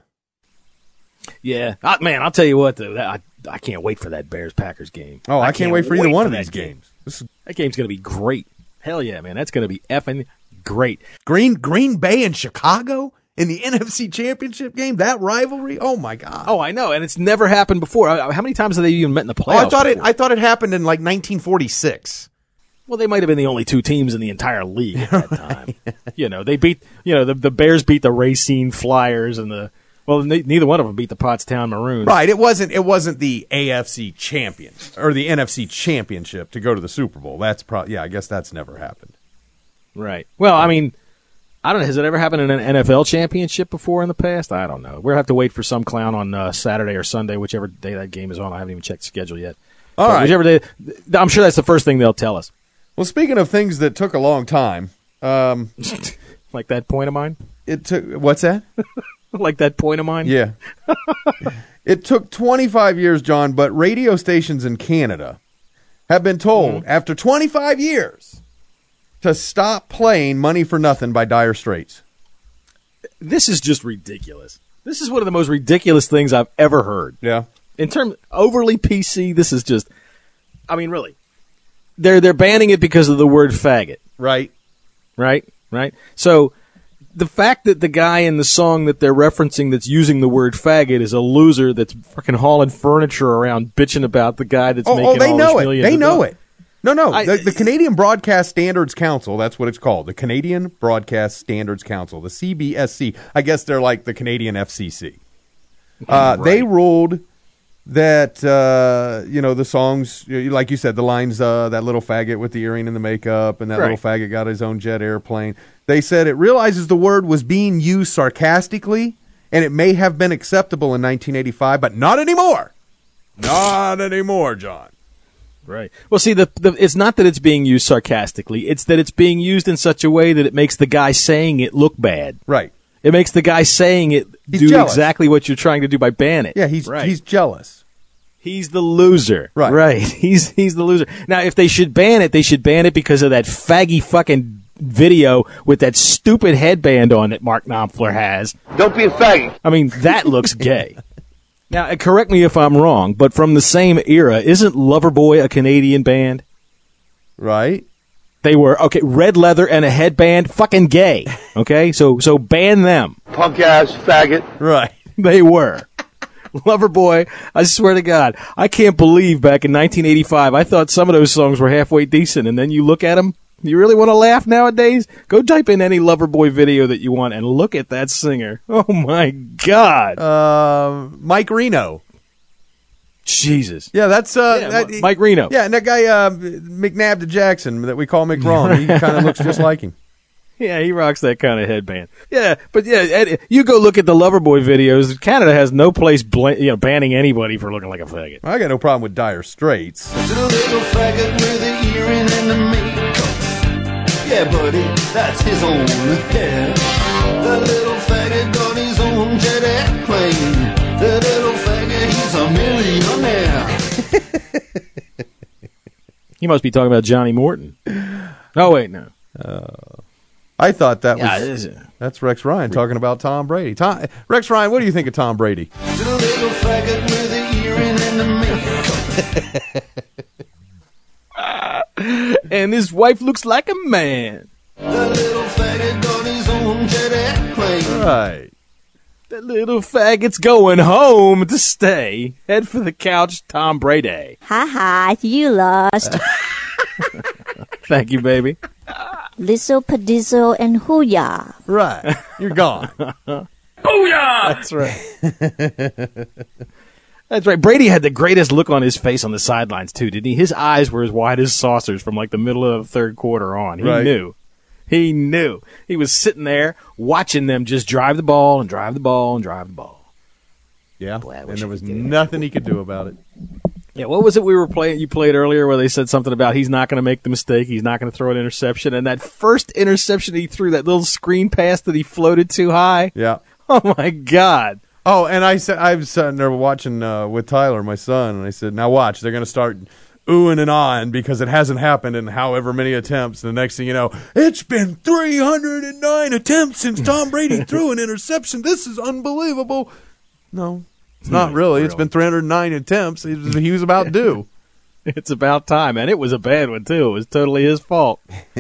Yeah, uh, man. I'll tell you what, though, that, I I can't wait for that Bears Packers game. Oh, I, I can't wait for either one of these game. games. This is, that game's going to be great. Hell yeah, man. That's going to be effing great. Green Green Bay and Chicago in the N F C Championship game. That rivalry. Oh my God. Oh, I know, and it's never happened before. How many times have they even met in the playoffs? Oh, I thought before? it. I thought it happened in like nineteen forty-six. Well, they might have been the only two teams in the entire league at that time. You know, they beat. You know, the the Bears beat the Racine Flyers and the. Well, ne- neither one of them beat the Pottstown Maroons. Right. It wasn't. It wasn't the A F C champion or the N F C championship to go to the Super Bowl. That's probably. Yeah, I guess that's never happened. Right. Well, I mean, I don't know. Has it ever happened in an N F L championship before in the past? I don't know. We'll have to wait for some clown on uh, Saturday or Sunday, whichever day that game is on. I haven't even checked the schedule yet. All but right. Whichever day. I'm sure that's the first thing they'll tell us. Well, speaking of things that took a long time, um, like that point of mine. It took. What's that? Like that point of mine? Yeah. It took twenty-five years, John, but radio stations in Canada have been told mm-hmm. after twenty-five years to stop playing Money for Nothing by Dire Straits. This is just ridiculous. This is one of the most ridiculous things I've ever heard. Yeah. In terms overly P C, this is just I mean, really. They're they're banning it because of the word faggot. Right. Right? Right? So the fact that the guy in the song that they're referencing that's using the word faggot is a loser that's fucking hauling furniture around bitching about the guy that's oh, making oh, they all know this it. millions They of know dollars. it. No, no. I, the, the Canadian Broadcast Standards Council, that's what it's called. The Canadian Broadcast Standards Council, the C B S C. I guess they're like the Canadian F C C. Uh, right. They ruled that, uh, you know, the songs, like you said, the lines, uh, that little faggot with the earring and the makeup, and that right. little faggot got his own jet airplane. They said it realizes the word was being used sarcastically, and it may have been acceptable in nineteen eighty-five, but not anymore. Not anymore, John. Right. Well, see, the, the it's not that it's being used sarcastically. It's that it's being used in such a way that it makes the guy saying it look bad. Right. It makes the guy saying it He's do jealous. exactly what you're trying to do by ban it. Yeah, he's right. he's jealous. He's the loser. Right. Right. He's he's the loser. Now, if they should ban it, they should ban it because of that faggy fucking video with that stupid headband on that Mark Knopfler has. Don't be a faggy. I mean, that looks gay. Now, uh, correct me if I'm wrong, but from the same era, isn't Loverboy a Canadian band? Right. They were, okay, red leather and a headband, fucking gay. Okay? So so ban them. Punk ass faggot. Right. They were. Loverboy, I swear to God, I can't believe back in nineteen eighty-five, I thought some of those songs were halfway decent, and then you look at them, you really want to laugh nowadays? Go type in any Loverboy video that you want and look at that singer. Oh, my God. Uh, Mike Reno. Jesus. Yeah, that's uh, Yeah, that, Mike Reno. Yeah, and that guy uh, McNabb to Jackson that we call McWrong. He kind of looks just like him. Yeah, he rocks that kind of headband. Yeah, but yeah, Ed, you go look at the Loverboy videos. Canada has no place bl- you know, banning anybody for looking like a faggot. I got no problem with Dire Straits. It's a little faggot with the earring and the makeup. Yeah, buddy, that's his own hair. The little faggot got his own jet airplane. The little faggot, he's a millionaire. He must be talking about Johnny Morton. Oh, wait, no. Uh, I thought that Yeah, was it is a- that's Rex Ryan talking about Tom Brady. Tom, Rex Ryan, what do you think of Tom Brady? It's a little faggot with the earring and the makeup. And his wife looks like a man. The little faggot got his own jet airplane. Right. The little faggot's going home to stay. Head for the couch, Tom Brady. Ha ha, you lost. Thank you, baby. Lizzo, Padizzle, and Hooyah. Right. You're gone. Booyah! That's right. That's right. Brady had the greatest look on his face on the sidelines, too, didn't he? His eyes were as wide as saucers from like the middle of the third quarter on. He Right. knew. He knew. He was sitting there watching them just drive the ball and drive the ball and drive the ball. Yeah, Boy, and there was nothing he could do about it. Yeah, what was it we were playing? You played earlier where they said something about he's not going to make the mistake, he's not going to throw an interception, and that first interception he threw, that little screen pass that he floated too high. Yeah. Oh my God. Oh, and I said I was sitting there watching uh, with Tyler, my son, and I said, "Now watch, they're going to start oohing and ahhing because it hasn't happened in however many attempts." And the next thing you know, it's been three hundred nine attempts since Tom Brady threw an interception. This is unbelievable. No, it's not really. It's been three hundred nine attempts. He was, he was about due. It's about time, and it was a bad one too. It was totally his fault.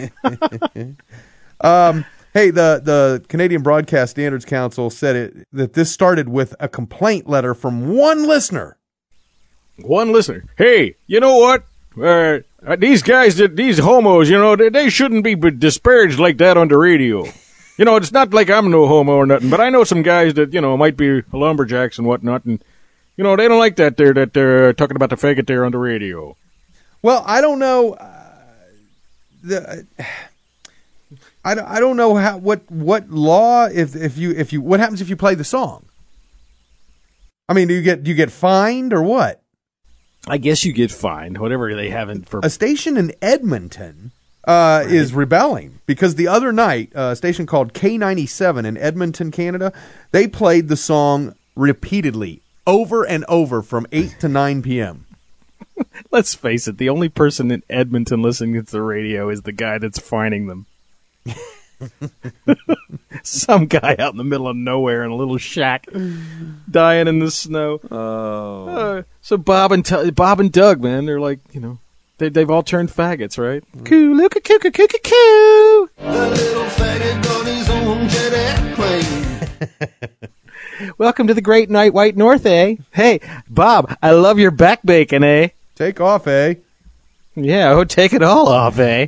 um. Hey, the, the Canadian Broadcast Standards Council said it that this started with a complaint letter from one listener. One listener. Hey, you know what? Uh, these guys, these homos, you know, they, they shouldn't be disparaged like that on the radio. You know, it's not like I'm no homo or nothing, but I know some guys that, you know, might be lumberjacks and whatnot, and, you know, they don't like that there, that they're talking about the faggot there on the radio. Well, I don't know. Uh, the... Uh, I don't, I don't know how what what law if if you if you what happens if you play the song? I mean, do you get do you get fined or what? I guess you get fined, whatever they haven't for a station in Edmonton uh, right. is rebelling because the other night uh, a station called K ninety-seven in Edmonton, Canada, they played the song repeatedly over and over from eight to nine p.m. Let's face it, the only person in Edmonton listening to the radio is the guy that's fining them. Some guy out in the middle of nowhere in a little shack, dying in the snow. Oh, uh, so Bob and T- Bob and Doug, man, they're like, you know, they they've all turned faggots, right? Coo, look a coo, coo, coo, coo. The little faggot got his own jet airplane. Welcome to the great night, White North, eh? Hey, Bob, I love your back bacon, eh? Take off, eh? Yeah, oh, take it all off, eh?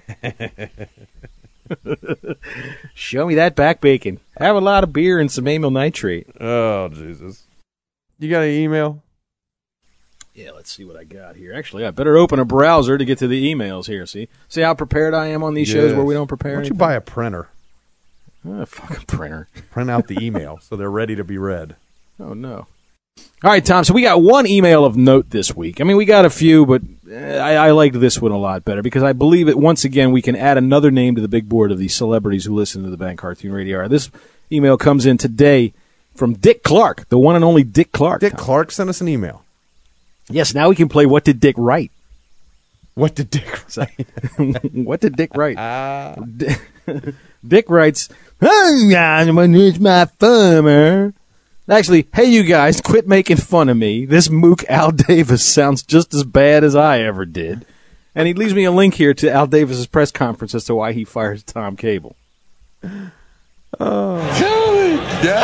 Show me that back bacon. Have a lot of beer and some amyl nitrate. Oh, Jesus. You got an email? Yeah, let's see what I got here. Actually, I better open a browser to get to the emails here. See see how prepared I am on these yes. shows where we don't prepare Why don't anything? you buy a printer? Oh, a fucking printer. Print out the email so they're ready to be read. Oh, no. All right, Tom, so we got one email of note this week. I mean, we got a few, but I, I liked this one a lot better because I believe that once again we can add another name to the big board of these celebrities who listen to the Bang Cartoon Radio Hour. This email comes in today from Dick Clark, the one and only Dick Clark. Dick Tom. Clark sent us an email. Yes, now we can play What Did Dick Write? What did Dick write? What did Dick write? Uh, Dick writes, "It's my farmer." Actually, hey, you guys, quit making fun of me. This mook Al Davis sounds just as bad as I ever did. And he leaves me a link here to Al Davis's press conference as to why he fires Tom Cable. Oh.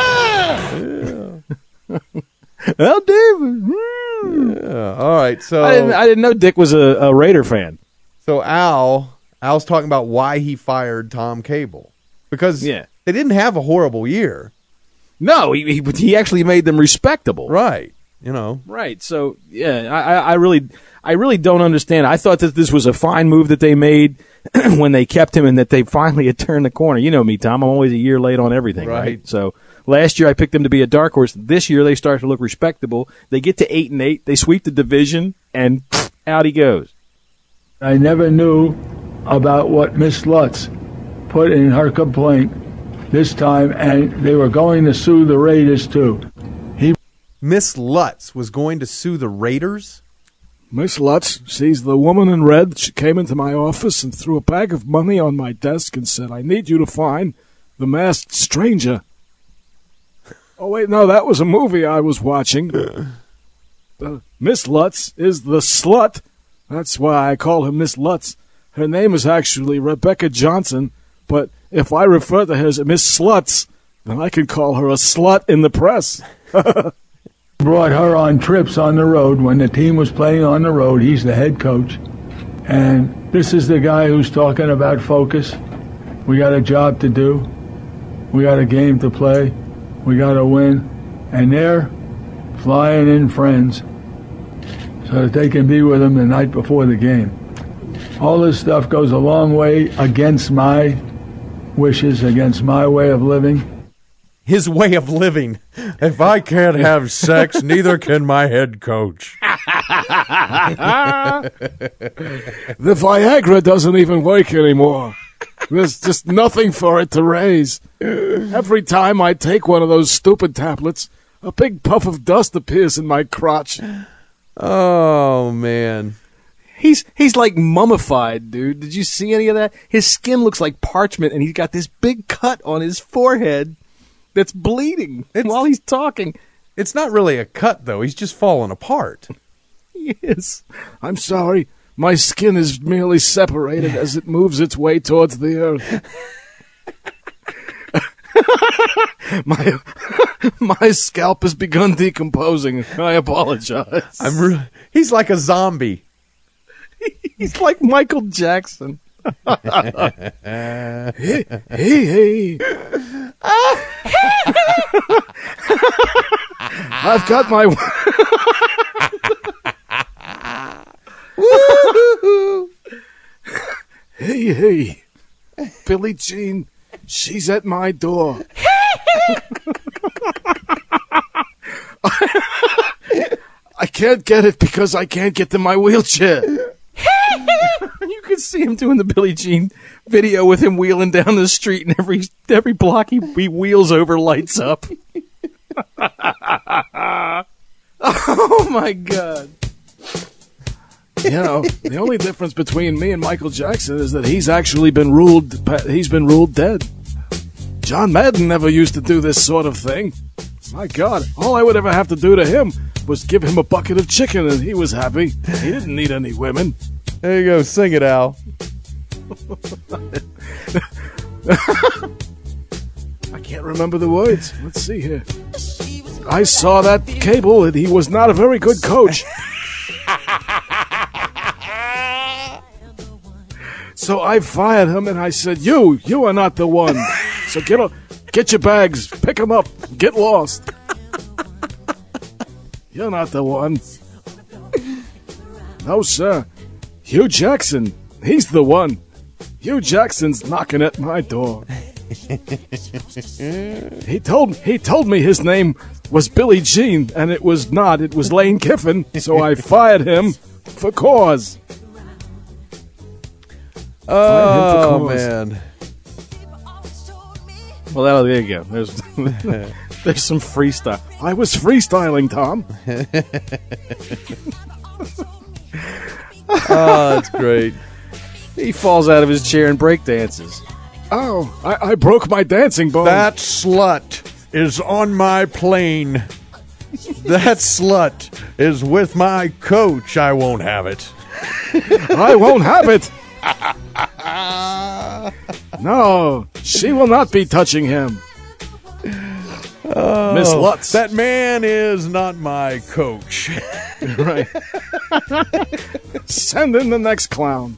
Yeah. Al Davis. Yeah. All right, so I didn't, I didn't know Dick was a, a Raider fan. So Al, Al's talking about why he fired Tom Cable. Because yeah. they didn't have a horrible year. No, he, he he actually made them respectable. Right. You know. Right. So yeah, I, I really I really don't understand. I thought that this was a fine move that they made when they kept him and that they finally had turned the corner. You know me, Tom. I'm always a year late on everything. Right. right? So last year I picked them to be a dark horse. This year they start to look respectable. They get to eight and eight. They sweep the division, and out he goes. I never knew about what Miss Lutz put in her complaint this time, and they were going to sue the Raiders too. He Miss Lutz was going to sue the Raiders? Miss Lutz, she's the woman in red. She came into my office and threw a bag of money on my desk and said, "I need you to find the masked stranger." Oh, wait, no, that was a movie I was watching. Uh, Miss Lutz is the slut. That's why I call her Miss Lutz. Her name is actually Rebecca Johnson, but if I refer to her as Miss Sluts, then I can call her a slut in the press. Brought her on trips on the road when the team was playing on the road. He's the head coach. And this is the guy who's talking about focus. We got a job to do. We got a game to play. We got to win. And they're flying in friends so that they can be with them the night before the game. All this stuff goes a long way against my wishes against my way of living. His way of living. If I can't have sex, neither can my head coach. The Viagra doesn't even work anymore. There's just nothing for it to raise. Every time I take one of those stupid tablets, a big puff of dust appears in my crotch. Oh, man. He's he's like mummified, dude. Did you see any of that? His skin looks like parchment, and he's got this big cut on his forehead that's bleeding it's, while he's talking. It's not really a cut, though. He's just falling apart. Yes. I'm sorry. My skin is merely separated as it moves its way towards the earth. my my scalp has begun decomposing. I apologize. I'm re- he's like a zombie. He's like Michael Jackson. hey, hey, hey. I've got my... Hey, hey. Billie Jean, she's at my door. I can't get it because I can't get to my wheelchair. You could see him doing the Billie Jean video with him wheeling down the street, and every every block he, he wheels over lights up. Oh my God. You know, the only difference between me and Michael Jackson is that he's actually been ruled, he's been ruled dead. John Madden never used to do this sort of thing. My God, all I would ever have to do to him was give him a bucket of chicken and he was happy. He didn't need any women. There you go, sing it, Al. I can't remember the words. Let's see here. I saw that cable and he was not a very good coach. So I fired him and I said, you, you are not the one. So get a, get your bags, pick them up, get lost. You're not the one. No, sir. Hugh Jackson, he's the one. Hugh Jackson's knocking at my door. He told he told me his name was Billie Jean, and it was not. It was Lane Kiffin, so I fired him for cause. Oh, man. Well, that'll, there you go. There's, there's some freestyle. I was freestyling, Tom. Oh, that's great. He falls out of his chair and break dances. Oh, I, I broke my dancing bone. That slut is on my plane. That slut is with my coach. I won't have it. I won't have it. No, she will not be touching him. Oh, Miss Lutz. That man is not my coach. Right. Send in the next clown.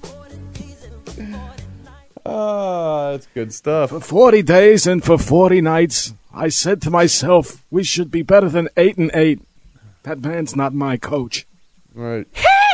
Oh, that's good stuff. For forty days and for forty nights, I said to myself, we should be better than eight and eight. That man's not my coach. Right.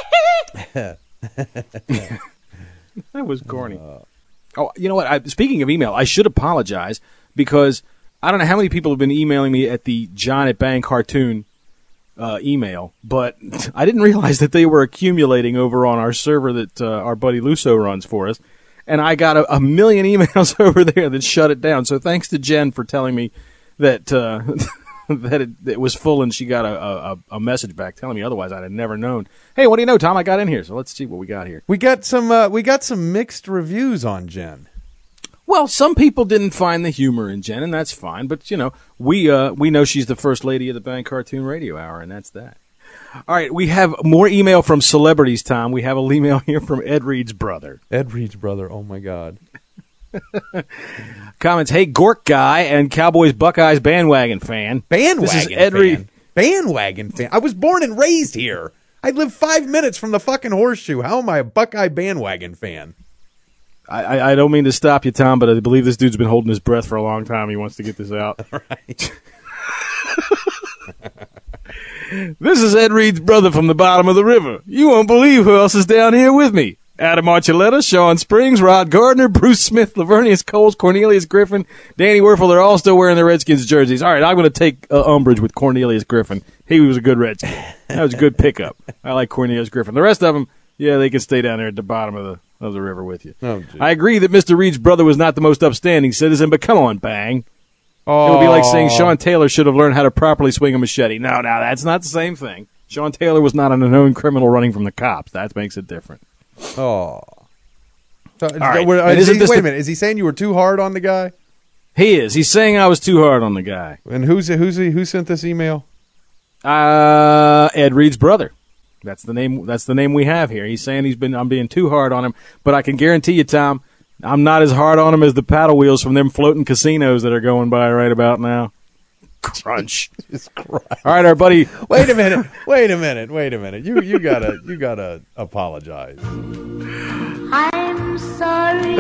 That was corny. Uh, oh, you know what? I, speaking of email, I should apologize because I don't know how many people have been emailing me at the John at Bang Cartoon uh, email, but I didn't realize that they were accumulating over on our server that uh, our buddy Luso runs for us. And I got a, a million emails over there that shut it down. So thanks to Jen for telling me that uh, that it, it was full, and she got a, a, a message back telling me. Otherwise, I'd have never known. Hey, what do you know, Tom? I got in here, so let's see what we got here. We got some. Uh, we got some mixed reviews on Jen. Well, some people didn't find the humor in Jen, and that's fine. But you know, we uh, we know she's the first lady of the Bang Cartoon Radio Hour, and that's that. All right, we have more email from celebrities, Tom. We have an email here from Ed Reed's brother. Ed Reed's brother, oh my God. Comments, hey, Gork guy and Cowboys Buckeyes bandwagon fan. Bandwagon this is Ed fan? Reed. Bandwagon fan? I was born and raised here. I live five minutes from the fucking horseshoe. How am I a Buckeye bandwagon fan? I, I, I don't mean to stop you, Tom, but I believe this dude's been holding his breath for a long time. He wants to get this out. Right. This is Ed Reed's brother from the bottom of the river. You won't believe who else is down here with me. Adam Archuleta, Sean Springs, Rod Gardner, Bruce Smith, Lavernius Coles, Cornelius Griffin, Danny Werfel. They're all still wearing their Redskins jerseys. All right, I'm going to take uh, umbrage with Cornelius Griffin. He was a good Redskin. That was a good pickup. I like Cornelius Griffin. The rest of them, yeah, they can stay down there at the bottom of the of the river with you. Oh, I agree that Mister Reed's brother was not the most upstanding citizen, but come on, Bang. Oh. It would be like saying Sean Taylor should have learned how to properly swing a machete. No, no, that's not the same thing. Sean Taylor was not a known criminal running from the cops. That makes it different. Oh. So, right. were- And is isn't he- this wait the- a minute. Is he saying you were too hard on the guy? He is. He's saying I was too hard on the guy. And who's who's who sent this email? Uh, Ed Reed's brother. That's the name. That's the name we have here. He's saying he's been. I'm being too hard on him, but I can guarantee you, Tom, I'm not as hard on him as the paddle wheels from them floating casinos that are going by right about now. Crunch. Jesus Christ. All right, our buddy. Wait a minute. Wait a minute. Wait a minute. You you gotta you gotta apologize. I'm sorry,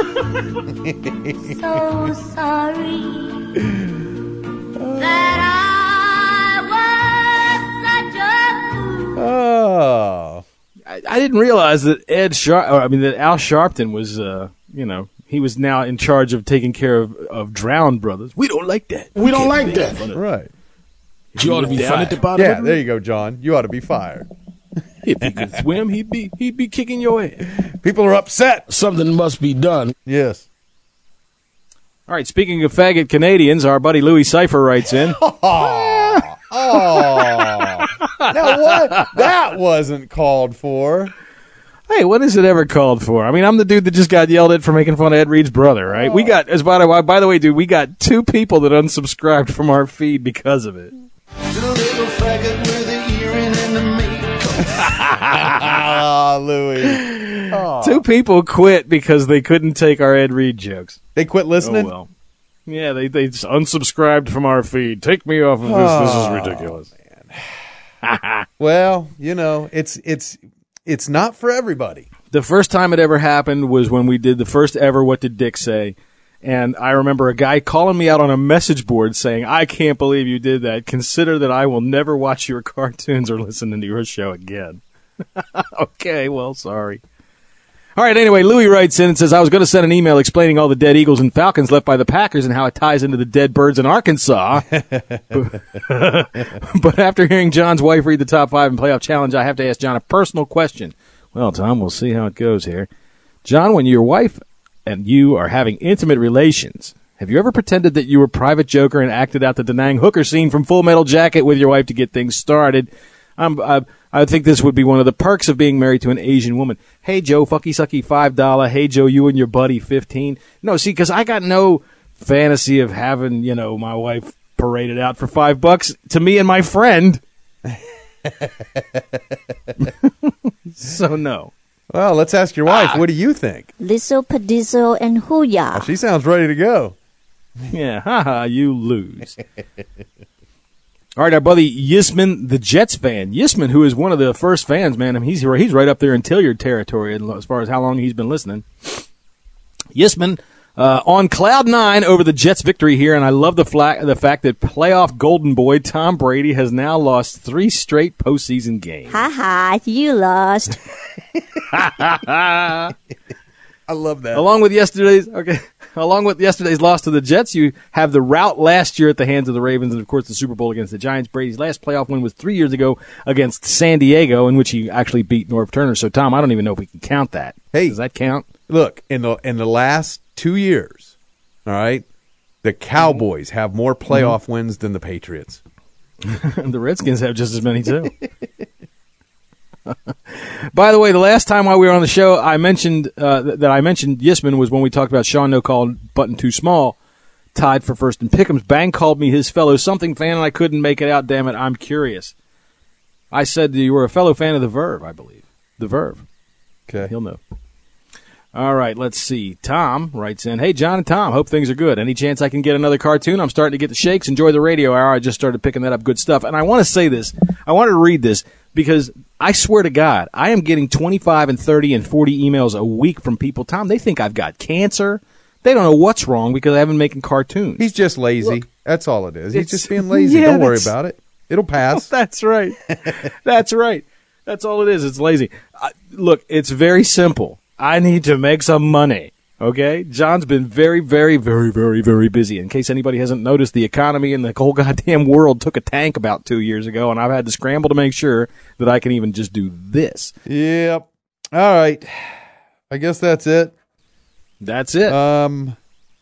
so sorry that I was such a fool. Oh. I, I didn't realize that Ed Sharp. Or, I mean, that Al Sharpton was. Uh, you know, he was now in charge of taking care of, of drowned brothers. We don't like that. We don't like make that. fun of- Right. You ought to be fun at the bottom. Yeah, there you go, John. You ought to be fired. If he could swim, he'd be he'd be kicking your ass. People are upset. Something must be done. Yes. All right, speaking of faggot Canadians, our buddy Louis Cipher writes in. Oh. Oh. Now what? That wasn't called for. Hey, what is it ever called for? I mean, I'm the dude that just got yelled at for making fun of Ed Reed's brother, right? Oh. We got, as by the way, by the way, dude, we got two people that unsubscribed from our feed because of it. Ah, Louis. Oh. Two people quit because they couldn't take our Ed Reed jokes. They quit listening? Oh, well. Yeah, they they just unsubscribed from our feed. Take me off of this. Oh, this is ridiculous. Well, you know, it's it's it's not for everybody. The first time it ever happened was when we did the first ever What Did Dick Say? And I remember a guy calling me out on a message board saying, I can't believe you did that. Consider that I will never watch your cartoons or listen to your show again. Okay, well, sorry. All right, anyway, Louis writes in and says, I was going to send an email explaining all the dead Eagles and Falcons left by the Packers and how it ties into the dead birds in Arkansas. But after hearing John's wife read the top five and playoff challenge, I have to ask John a personal question. Well, Tom, we'll see how it goes here. John, when your wife and you are having intimate relations, have you ever pretended that you were Private Joker and acted out the Da Nang hooker scene from Full Metal Jacket with your wife to get things started? I'm, I, I think this would be one of the perks of being married to an Asian woman. Hey, Joe, fucky sucky, five dollars. Hey, Joe, you and your buddy, fifteen. No, see, because I got no fantasy of having, you know, my wife paraded out for five bucks to me and my friend. So, no. Well, let's ask your wife. Ah. What do you think? Lizzo, Padizo, and Hooyah. Oh, she sounds ready to go. Yeah, haha, you lose. All right, our buddy Yisman, the Jets fan. Yisman, who is one of the first fans, man. I mean, he's he's right up there in Tilliard territory as far as how long he's been listening. Yisman, uh, on cloud nine over the Jets' victory here, and I love the, fla- the fact that playoff golden boy Tom Brady has now lost three straight postseason games. Ha ha, you lost. I love that. Along with yesterday's okay, along with yesterday's loss to the Jets, you have the rout last year at the hands of the Ravens, and of course the Super Bowl against the Giants. Brady's last playoff win was three years ago against San Diego, in which he actually beat Norv Turner. So, Tom, I don't even know if we can count that. Hey, does that count? Look, in the in the last two years, all right, the Cowboys have more playoff mm-hmm. wins than the Patriots. The Redskins have just as many too. By the way, the last time while we were on the show, I mentioned uh, th- that I mentioned Yisman was when we talked about Sean No Call Button Too Small, tied for first in Pick'ems. Bang called me his fellow something fan, and I couldn't make it out. Damn it, I'm curious. I said you were a fellow fan of The Verve, I believe. The Verve. Okay, he'll know. All right, let's see. Tom writes in, hey, John and Tom, hope things are good. Any chance I can get another cartoon? I'm starting to get the shakes. Enjoy the radio hour. I just started picking that up. Good stuff. And I want to say this. I wanted to read this because I swear to God, I am getting twenty-five and thirty and forty emails a week from people. Tom, they think I've got cancer. They don't know what's wrong because I haven't been making cartoons. He's just lazy. Look, that's all it is. He's just being lazy. Yeah, don't worry about it. It'll pass. That's right. That's right. That's all it is. It's lazy. I, look, it's very simple. I need to make some money. Okay? John's been very, very, very, very, very busy. In case anybody hasn't noticed, the economy and the whole goddamn world took a tank about two years ago, and I've had to scramble to make sure that I can even just do this. Yep. All right. I guess that's it. That's it. Um,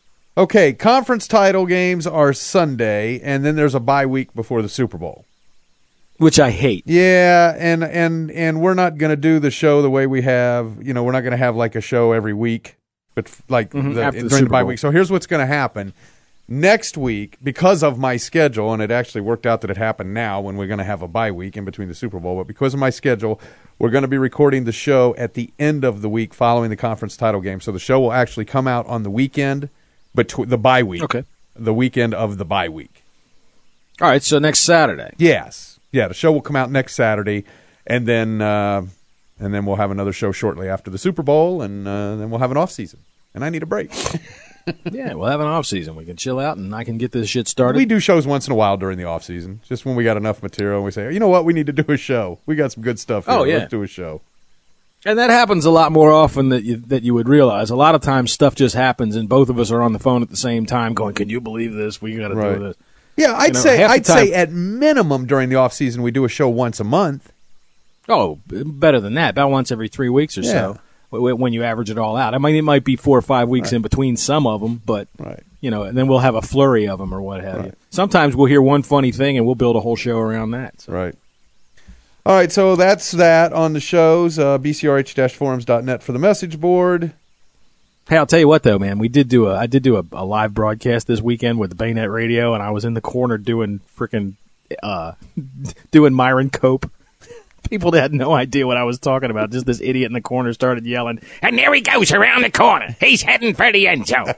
okay, conference title games are Sunday, and then there's a bye week before the Super Bowl. Which I hate. Yeah, and and and we're not going to do the show the way we have. You know, we're not going to have like a show every week, but f- like Mhm, the, after the during Super the bye Bowl. week. So here's what's going to happen next week because of my schedule, and it actually worked out that it happened now when we're going to have a bye week in between the Super Bowl. But because of my schedule, we're going to be recording the show at the end of the week following the conference title game. So the show will actually come out on the weekend, but tw- the bye week. Okay. The weekend of the bye week. All right, so next Saturday. Yes. Yeah, the show will come out next Saturday, and then uh, and then we'll have another show shortly after the Super Bowl, and uh, then we'll have an off season. And I need a break. Yeah, we'll have an off season. We can chill out, and I can get this shit started. We do shows once in a while during the off season, just when we got enough material. And we say, you know what, we need to do a show. We got some good stuff here. Oh, yeah. Let's do a show. And that happens a lot more often than you, that you would realize. A lot of times stuff just happens, and both of us are on the phone at the same time going, can you believe this? We got to Right. do this. Yeah, I'd You know, say half the I'd time- say at minimum during the off season we do a show once a month. Oh, better than that. About once every three weeks or so, w- when you average it all out. I mean, it might be four or five weeks Right. in between some of them, but, right. you know, and then we'll have a flurry of them or what have Right. you. Sometimes we'll hear one funny thing, and we'll build a whole show around that. So. Right. All right, so that's that on the shows. Uh, B C R H forums dot net for the message board. Hey, I'll tell you what, though, man. We did do a, I did do a, a live broadcast this weekend with the Bayonet Radio, and I was in the corner doing freaking, uh, doing Myron Cope. People had no idea what I was talking about. Just this idiot in the corner started yelling, And there he goes around the corner. He's heading for the end zone.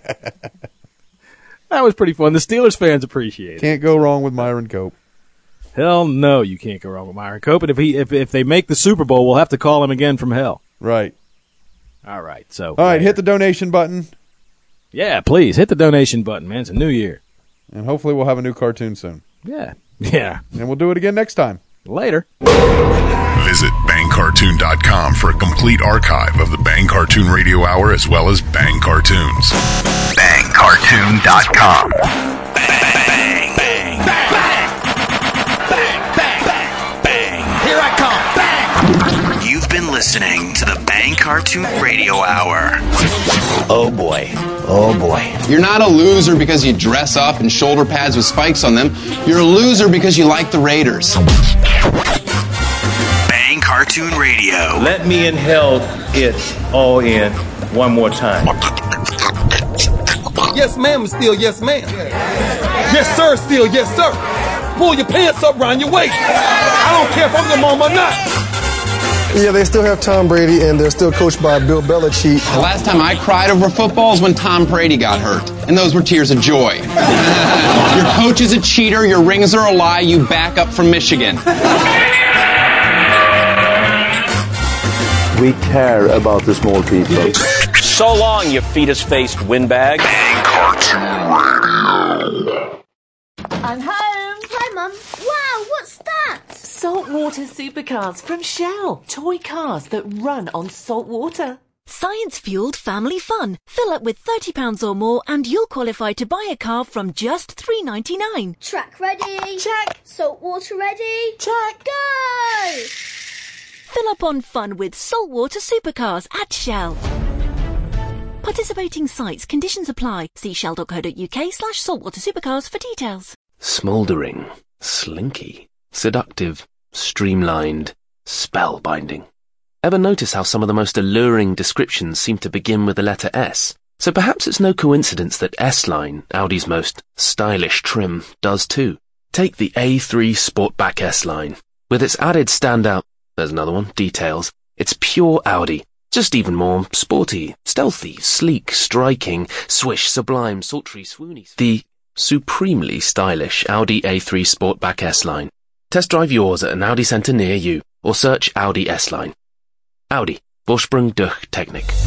that was pretty fun. The Steelers fans appreciate it. Can't go wrong with Myron Cope. Hell no, you can't go wrong with Myron Cope. And if he, if, if they make the Super Bowl, we'll have to call him again from hell. Right. All right, so. All right, hit the donation button. Yeah, please, hit the donation button, man. It's a new year. And hopefully we'll have a new cartoon soon. Yeah. Yeah. And we'll do it again next time. Later. Visit Bang Cartoon dot com for a complete archive of the Bang Cartoon Radio Hour as well as Bang Cartoons. Bang Cartoon dot com. Bang, bang, bang, bang, bang, bang, bang. Here I come. Bang. You've been listening to the Bang Cartoon Radio Hour. Oh boy. Oh boy. You're not a loser because you dress up in shoulder pads with spikes on them. You're a loser because you like the Raiders. Bang Cartoon Radio. Let me inhale it all in one more time. Yes, ma'am, still yes, ma'am. Yes, sir, still yes, sir. Pull your pants up around your waist. I don't care if I'm your mom or not. Yeah, they still have Tom Brady, and they're still coached by Bill Belichick. The last time I cried over football was when Tom Brady got hurt, and those were tears of joy. Your coach is a cheater, your rings are a lie, you back up from Michigan. We care about the small people. So long, you fetus-faced windbag. Bang Cartoon Radio. I'm home. Hi, Mum. Wow, what's that? Saltwater supercars from Shell. Toy cars that run on salt water. Science-fueled family fun. Fill up with thirty pounds or more and you'll qualify to buy a car from just three ninety-nine. Track ready. Check. Saltwater ready. Check. Go! Fill up on fun with saltwater supercars at Shell. Participating sites, conditions apply. See shell.co.uk slash saltwater supercars for details. Smouldering, slinky, seductive, streamlined, spellbinding. Ever notice how some of the most alluring descriptions seem to begin with the letter S? So perhaps it's no coincidence that S-Line, Audi's most stylish trim, does too. Take the A three Sportback S-Line. With its added standout, there's another one, details, it's pure Audi. Just even more sporty, stealthy, sleek, striking, swish, sublime, sultry, swoony. The supremely stylish Audi A three Sportback S-Line. Test drive yours at an Audi centre near you, or search Audi S-Line. Audi, Vorsprung durch Technik.